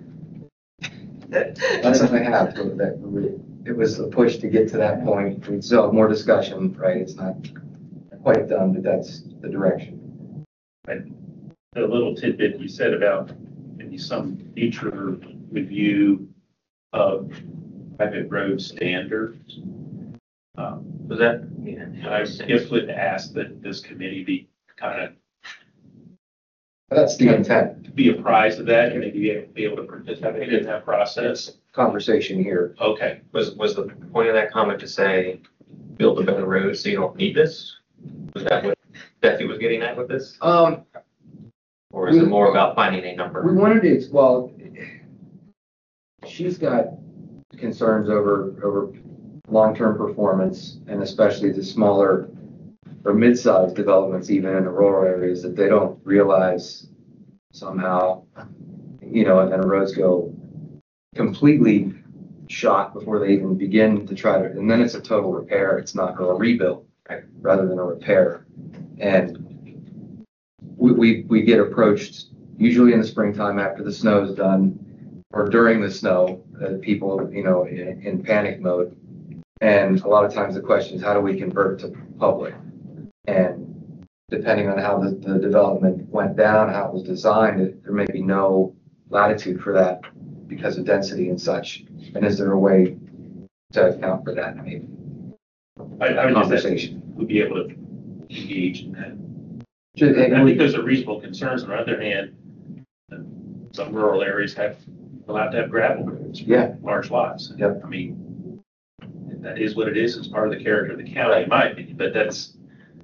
That's what I have. So it was a push to get to that point. We still have more discussion, right? It's not quite done, but that's the direction. The little tidbit you said about maybe some future review of private road standards. Was that? I guess would ask that this committee be kind of That's the intent. be apprised of that and maybe be able to participate in that process. Conversation here. Okay. Was the point of that comment to say, build a better road so you don't need this? Was that what Betsy was getting at with this? Or is it more about finding a We number? wanted to, well, she's got concerns over long-term performance, and especially the smaller or mid-sized developments, even in the rural areas, that they don't realize somehow, and then roads go completely shot before they even begin to try to, and then it's a total repair. It's not a rebuild, right, rather than a repair. And we get approached usually in the springtime after the snow is done, or during the snow, people, in panic mode. And a lot of times the question is, how do we convert to public? And depending on how the development went down, how it was designed, there may be no latitude for that because of density and such. And is there a way to account for that? Maybe I would just conversation. would be able to engage in that. Should- And I think those are reasonable concerns. On the other hand, some rural areas allowed to have gravel roads. for Yeah. Large lots. Yep. I mean, that is what it is. It's part of the character of the county, in my opinion, but that's,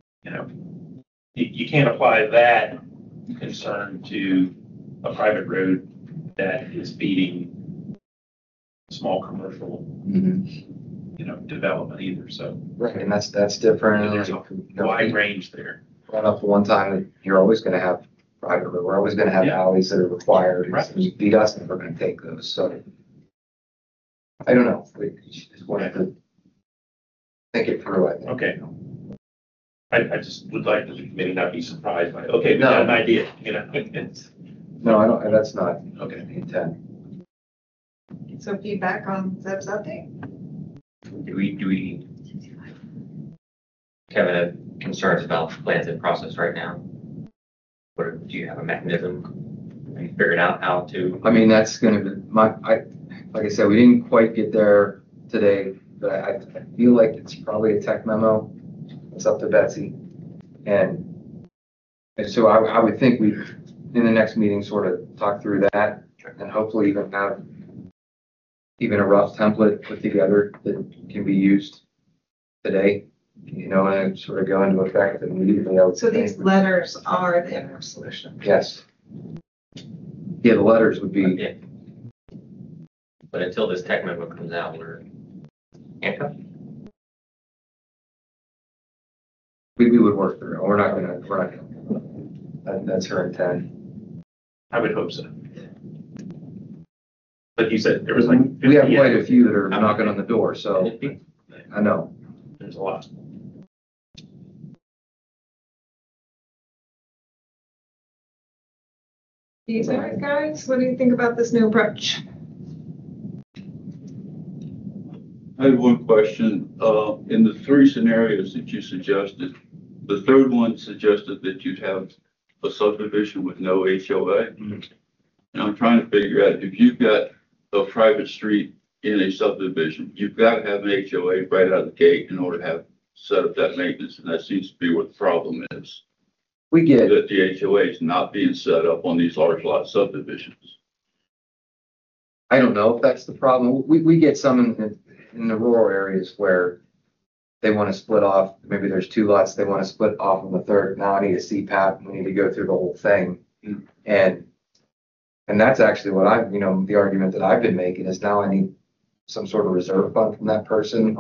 you can't apply that concern to a private road that is feeding small commercial, Mhm. development either. So Right, and that's different. there's a wide range there. Brought up one time that you're always going to have private road. We're always going to have Yeah. alleys that are required. Right. And VDOT's never going to take those. So I don't know. We just wanted to think it through, I think. Okay. I just would like the committee not be surprised by, okay, we got an idea, It's- No, I don't, that's not Okay. the intent. So feedback on Zeb's update. Do we, Kevin, have concerns about the plans in process right now? Or do you have a mechanism? Have you figured out how to? I mean, that's going to be like I said, we didn't quite get there today, but I feel like it's probably a tech memo. It's up to Betsy. And so I would think we, in the next meeting, sort of talk through that and hopefully even have a rough template put together that can be used today, and sort of go into effect immediately. I would So these think. letters are the interim solution. Yes. Yeah, the letters would be, Yeah. But until this tech memo comes out, we're handcuffed. we would work through it. We're not gonna, that's her intent. I would hope so. But you said there was like. We have 50 quite a few that are knocking on the door, so I know. There's a lot. These guys, what do you think about this new approach? I had one question. In the three scenarios that you suggested, the third one suggested that you'd have a subdivision with no HOA. And I'm trying to figure out, if you've got a private street in a subdivision, you've got to have an HOA right out of the gate in order to have set up that maintenance. And that seems to be what the problem is, We get, that the HOA is not being set up on these large lot subdivisions. I don't know if that's the problem. We get some in the rural areas where they want to split off, maybe there's two lots, they want to split off on the third. Now I need a CPAP, we need to go through the whole thing. And that's actually what the argument that I've been making is now I need some sort of reserve fund from that person.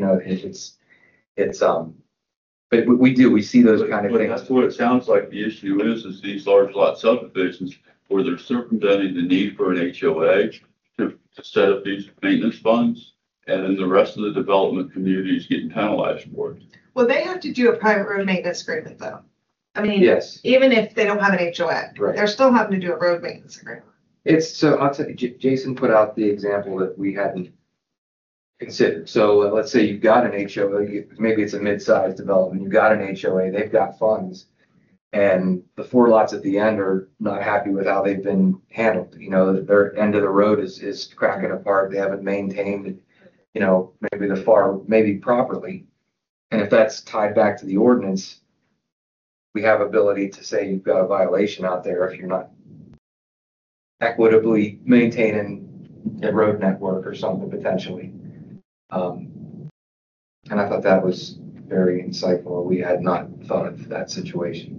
But we see those kind of But things. that's what it sounds like the issue is these large lot subdivisions where they're circumventing the need for an HOA to set up these maintenance funds, and then the rest of the development community is getting penalized for it. Well, they have to do a private road maintenance agreement though. I mean, Yes. even if they don't have an HOA, Right. they're still having to do a road maintenance agreement. I'll tell you, Jason put out the example that we hadn't considered. So let's say you've got an HOA, maybe it's a mid-sized development, you've got an HOA, they've got funds. And the 4 lots at the end are not happy with how they've been handled. Their end of the road is cracking apart. They haven't maintained, maybe properly. And if that's tied back to the ordinance, we have ability to say you've got a violation out there if you're not equitably maintaining the road network or something potentially. And I thought that was very insightful. We had not thought of that situation.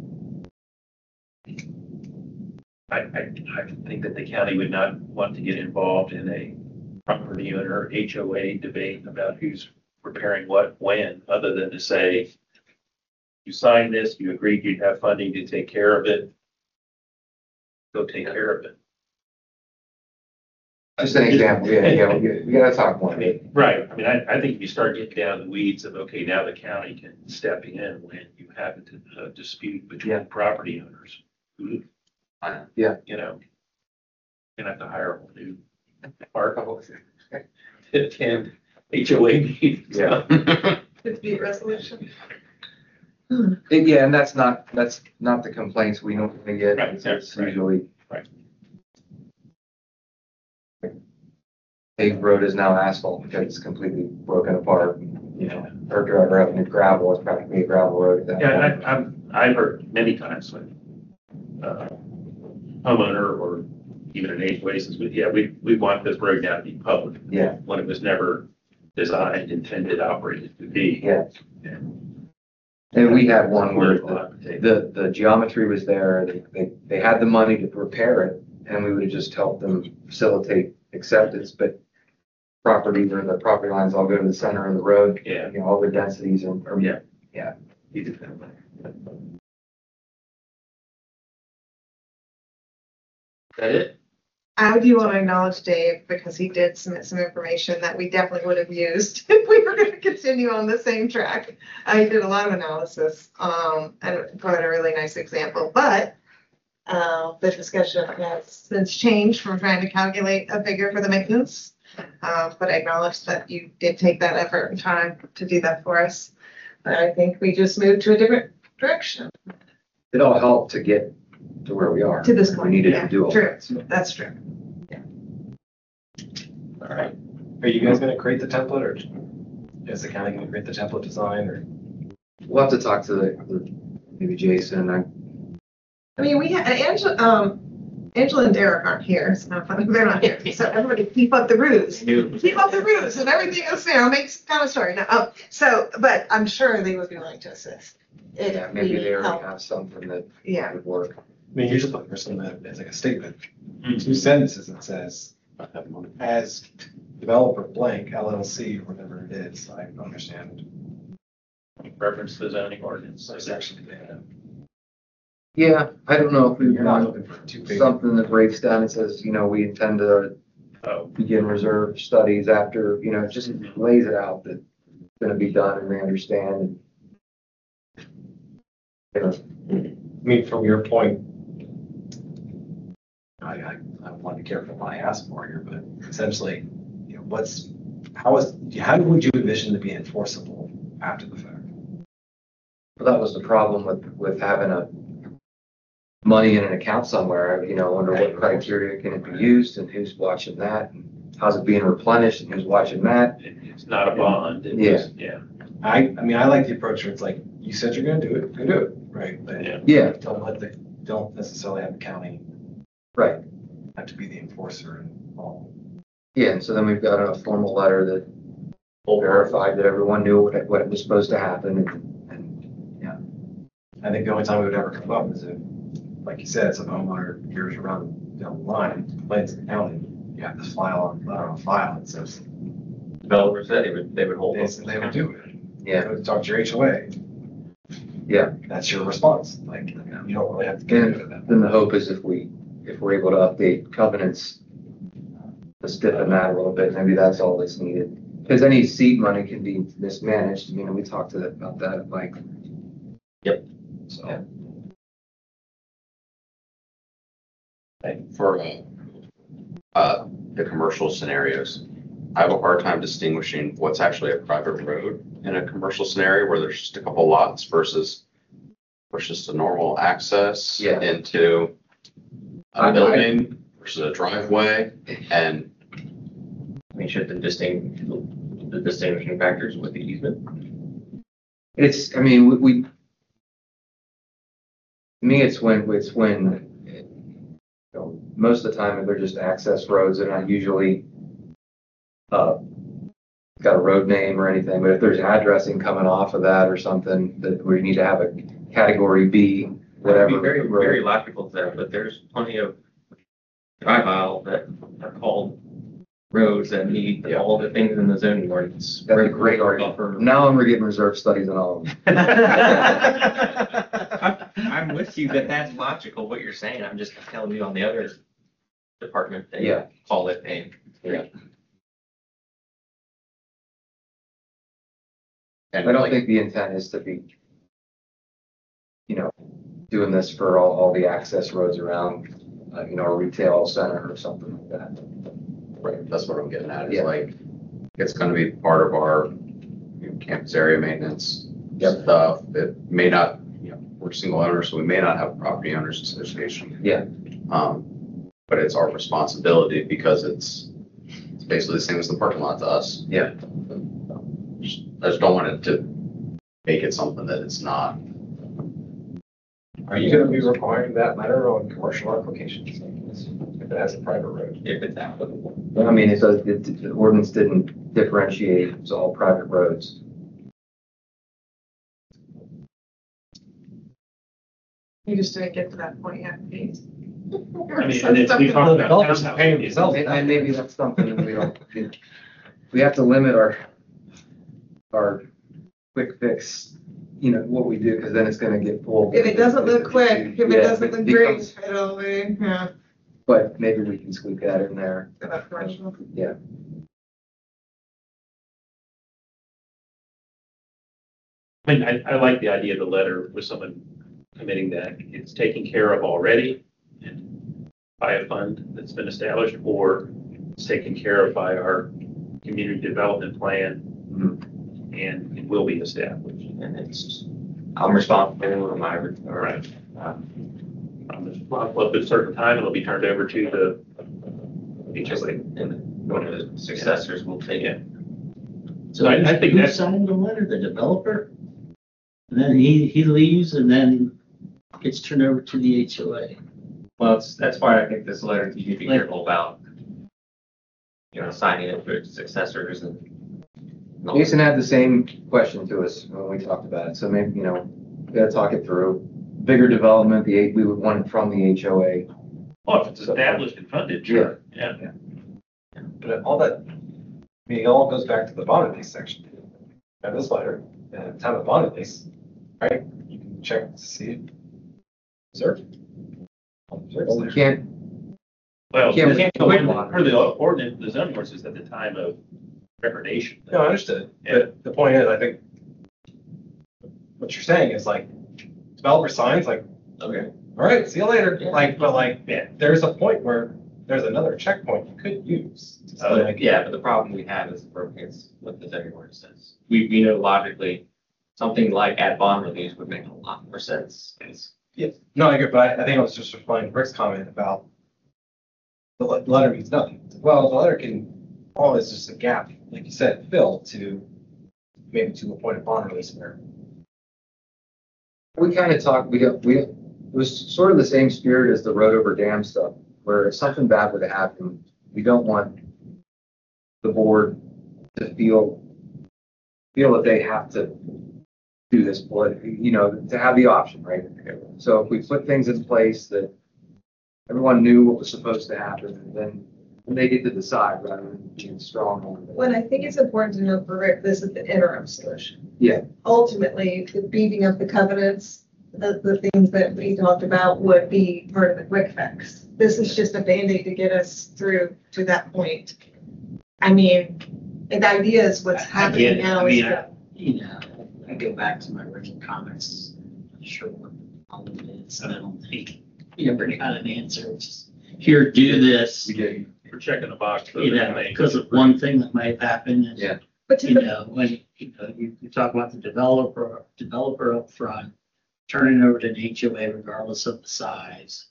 I think that the county would not want to get involved in a property owner HOA debate about who's repairing what, when, other than to say, you signed this, you agreed you'd have funding to take care of it. Go take care of it. Just an example, we gotta talk more. Right. I mean, I think if you start getting down the weeds of, okay, now the county can step in when you have a dispute between property owners. Yeah. You're gonna have to hire a whole new department to attend HOA meetings. Yeah. Dispute resolution. Yeah, and that's not the complaints we normally get. Right, It's right. usually. Right. Paved road is now asphalt because it's completely broken apart. Her driver having to gravel, it's practically a gravel road at that point. Yeah, I've heard many times when homeowner or even an HOA says, we want this road now to be public. Yeah. When it was never designed, intended, operated to be. Yeah. And we had one where the geometry was there, they had the money to repair it, and we would have just helped them facilitate acceptance, but the property lines all go to the center of the road. Yeah. All the densities are. Yeah. That it? I do want to acknowledge Dave because he did submit some information that we definitely would have used if we were going to continue on the same track. I did a lot of analysis and provided a really nice example, but the discussion has since changed from trying to calculate a figure for the maintenance. But I acknowledge that you did take that effort and time to do that for us. But I think we just moved to a different direction. It all helped to get to where we are. To this point. We needed Yeah, to do all. True, that's true. All right. Are you guys gonna create the template, or is the county gonna create the template design, or? We'll have to talk to maybe Jason. I mean, we had Angela and Derek aren't here, so they're not here. So everybody keep up the ruse. Keep up the ruse and everything else, makes kind of story. No, but I'm sure they would be willing to assist. Yeah, maybe they already have something that would work. I mean, you're just looking for something that is like a statement, 2 sentences that says, as developer blank LLC, or whatever it is, I understand. Reference the zoning ordinance. Section they have. Yeah, I don't know if we You're not want looking for 2 pages. something that breaks down and says, we intend to begin reserve studies after, it just lays it out that it's gonna be done and they understand. I mean, from your point, I want to be careful what I ask for here, but essentially, how would you envision it to be enforceable after the fact? Well, that was the problem with having money in an account somewhere, under what criteria can it be used and who's watching that and how's it being replenished and who's watching that. It's not a bond. I mean, I like the approach where it's like, you said you're gonna do it, go do it, right? But don't necessarily have the county right have to be the enforcer and all. Yeah, and so then we've got a formal letter that verified that everyone knew what it was supposed to happen. I think the only time it would ever come up is if, like you said, some homeowner years around down the line, complains to the county, you have this file on file, it says, Developers said they would hold us. they would do it. Yeah. They would talk to your HOA. Yeah. That's your response, like, you don't really have to get into that. Then the hope is if we're able to update covenants to stiffen that a little bit, maybe that's all that's needed. Because any seed money can be mismanaged. I mean, we talked about that, like. Yep. So. Yeah. For the commercial scenarios, I have a hard time distinguishing what's actually a private road in a commercial scenario where there's just a couple lots versus what's just a normal access into a building versus a driveway. And I mean, should the distinguishing factors with the easement? It's, I mean, we to me, it's when, you know, most of the time, if they're just access roads, they're not usually, got a road name or anything, but if there's addressing coming off of that or something, that we need to have a category B, whatever. I'd be very, very logical to that, but there's plenty of drive aisle that are called roads that need all the things in the zoning ordinance. That's a great argument. Now we're getting reserve studies on all of them. I'm with you that that's logical, what you're saying. I'm just telling you on the other department, they call it a. I don't think the intent is to be, you know, doing this for all the access roads around, you know, a retail center or something like that. Right, that's what I'm getting at, is like, it's gonna be part of our campus area maintenance stuff. It may not, you know, we're single owners, so we may not have a property owners association. Yeah. But it's our responsibility because it's basically the same as the parking lot to us. Yeah. I just don't want it to make it something that it's not. Are you gonna be requiring that letter on commercial applications, if it has a private road? If it's applicable. I mean, the ordinance didn't differentiate, it was all private roads. You just didn't get to that point yet, Pete. I mean, and if we talk about Developers townhouse, paying themselves. And maybe that's something that we don't, we have to limit our quick fix, you know, what we do, because then it's gonna get full. If it doesn't look quick, if it doesn't look great, becomes- it'll be, yeah. But maybe we can squeak that in there. About commercial. Yeah. I mean, I like the idea of the letter with someone committing that it's taken care of already and by a fund that's been established, or it's taken care of by our community development plan and it will be established. And it's, I'm responsible for my, Right. Up at a certain time, it'll be turned over to the HOA. and one of the successors will take it. So I think who that's, signed the letter, the developer? And then he leaves and then gets turned over to the HOA. Well, that's why I think this letter, you need to be careful about, you know, signing it for successors and. Jason had the same question to us when we talked about it, so maybe, you know, we gotta talk it through. Bigger development, we would want it from the HOA. oh, if it's established and funded, sure, yeah. But all that, I mean, it all goes back to the bond lease section. And this letter, at the time of bond lease, right? You can check to see it. Reserved. Well, we can't, Well, Yeah, we this- can't go in on it. per the ordinance, the zoning ordinance is at the time of recordation. No, I understood. But the point is, I think what you're saying is like, developer signs like, Okay. all right, see you later. Yeah. Like, but like, there's a point where there's another checkpoint you could use. So like, Yeah, but the problem we have is it's what the zoning ordinance says. We know logically, something like at bond release would make a lot more sense. yeah, no, I agree, but I think I was just replying to Rick's comment about the letter means nothing. Well, the letter can, all is just a gap, like you said, fill to maybe to a point of bond release where. we kind of talked, it was sort of the same spirit as the road over dam stuff, where if something bad would happen, we don't want the board to feel that they have to do this, to have the option, right? So if we put things in place that everyone knew what was supposed to happen, then they get to decide rather than being strong on it. What I think is important to note for Rick, this is the interim solution. Yeah. Ultimately, the beefing up the covenants, the things that we talked about would be part of the quick fix. This is just a Band-Aid to get us through to that point. I mean, the idea is what's happening now is that. I go back to my original comments. I'm not sure what all of it is. I don't think you ever got an answer. It's just, here, do this. We're checking the box. Because of one thing that might happen. And, yeah. But to when you talk about the developer up front, turning it over to an HOA regardless of the size,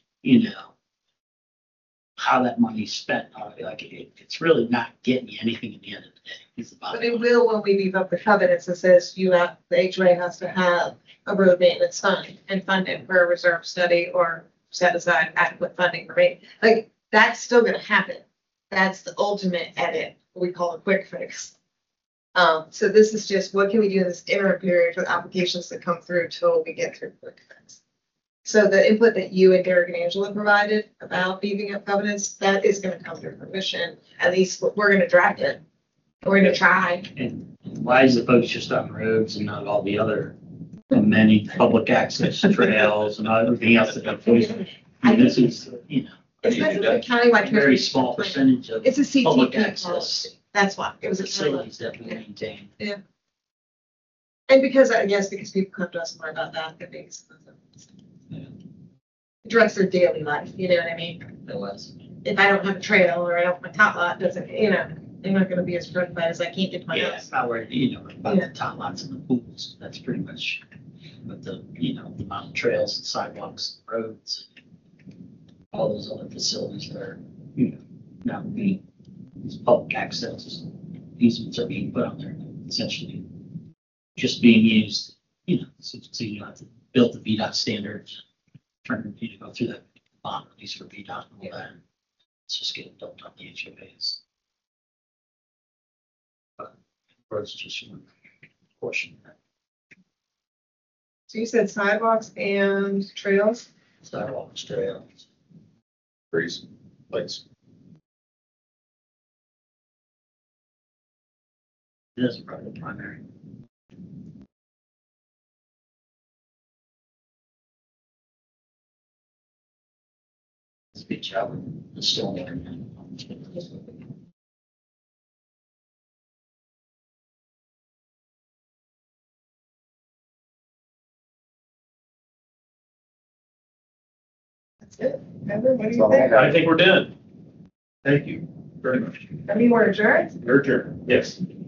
how that money's spent, it's really not getting you anything at the end of the day. It's about But it will when we beef up the covenants that says the HOA has to have a road maintenance fund and fund it for a reserve study or set aside adequate funding for me. Like, that's still gonna happen. That's the ultimate edit, what we call a quick fix. So this is just, what can we do in this interim period with applications that come through till we get through quick fix? So the input that you and Derek and Angela provided about beefing up covenants, that is gonna come to fruition. At least we're gonna draft it. We're gonna try. And why is the focus just on roads and not all the other many public access trails and everything else that goes? This is, It's because it's a countywide very transportation small plan. percentage of It's a public CTP access policy. That's why. It was a facilities that we maintain. Yeah. And because, I guess, because people come to us more about that, that makes address their daily life, you know what I mean? It was. If I don't have a trail or I don't have my top lot, doesn't, they're not gonna be as frustrated as I can't get to my Yeah, house. it's not where, about the top lots and the pools, that's pretty much, but the mountain trails and sidewalks, and roads, all those other facilities that are, now being, these public access easements are being put on there, essentially just being used, so you don't have to build the VDOT standards, trying to go through that bond release for VDOT and all that. It's just getting dumped on the HOAs. But roads just one portion of that. So you said sidewalks and trails? Sidewalks, trails. Trees, lights. It is probably the primary. It's a good job with the stormwater. That's it. Remember, what do you That's all I think? have. I think we're done. Thank you very much. I mean, we're adjourned? Your turn. Yes.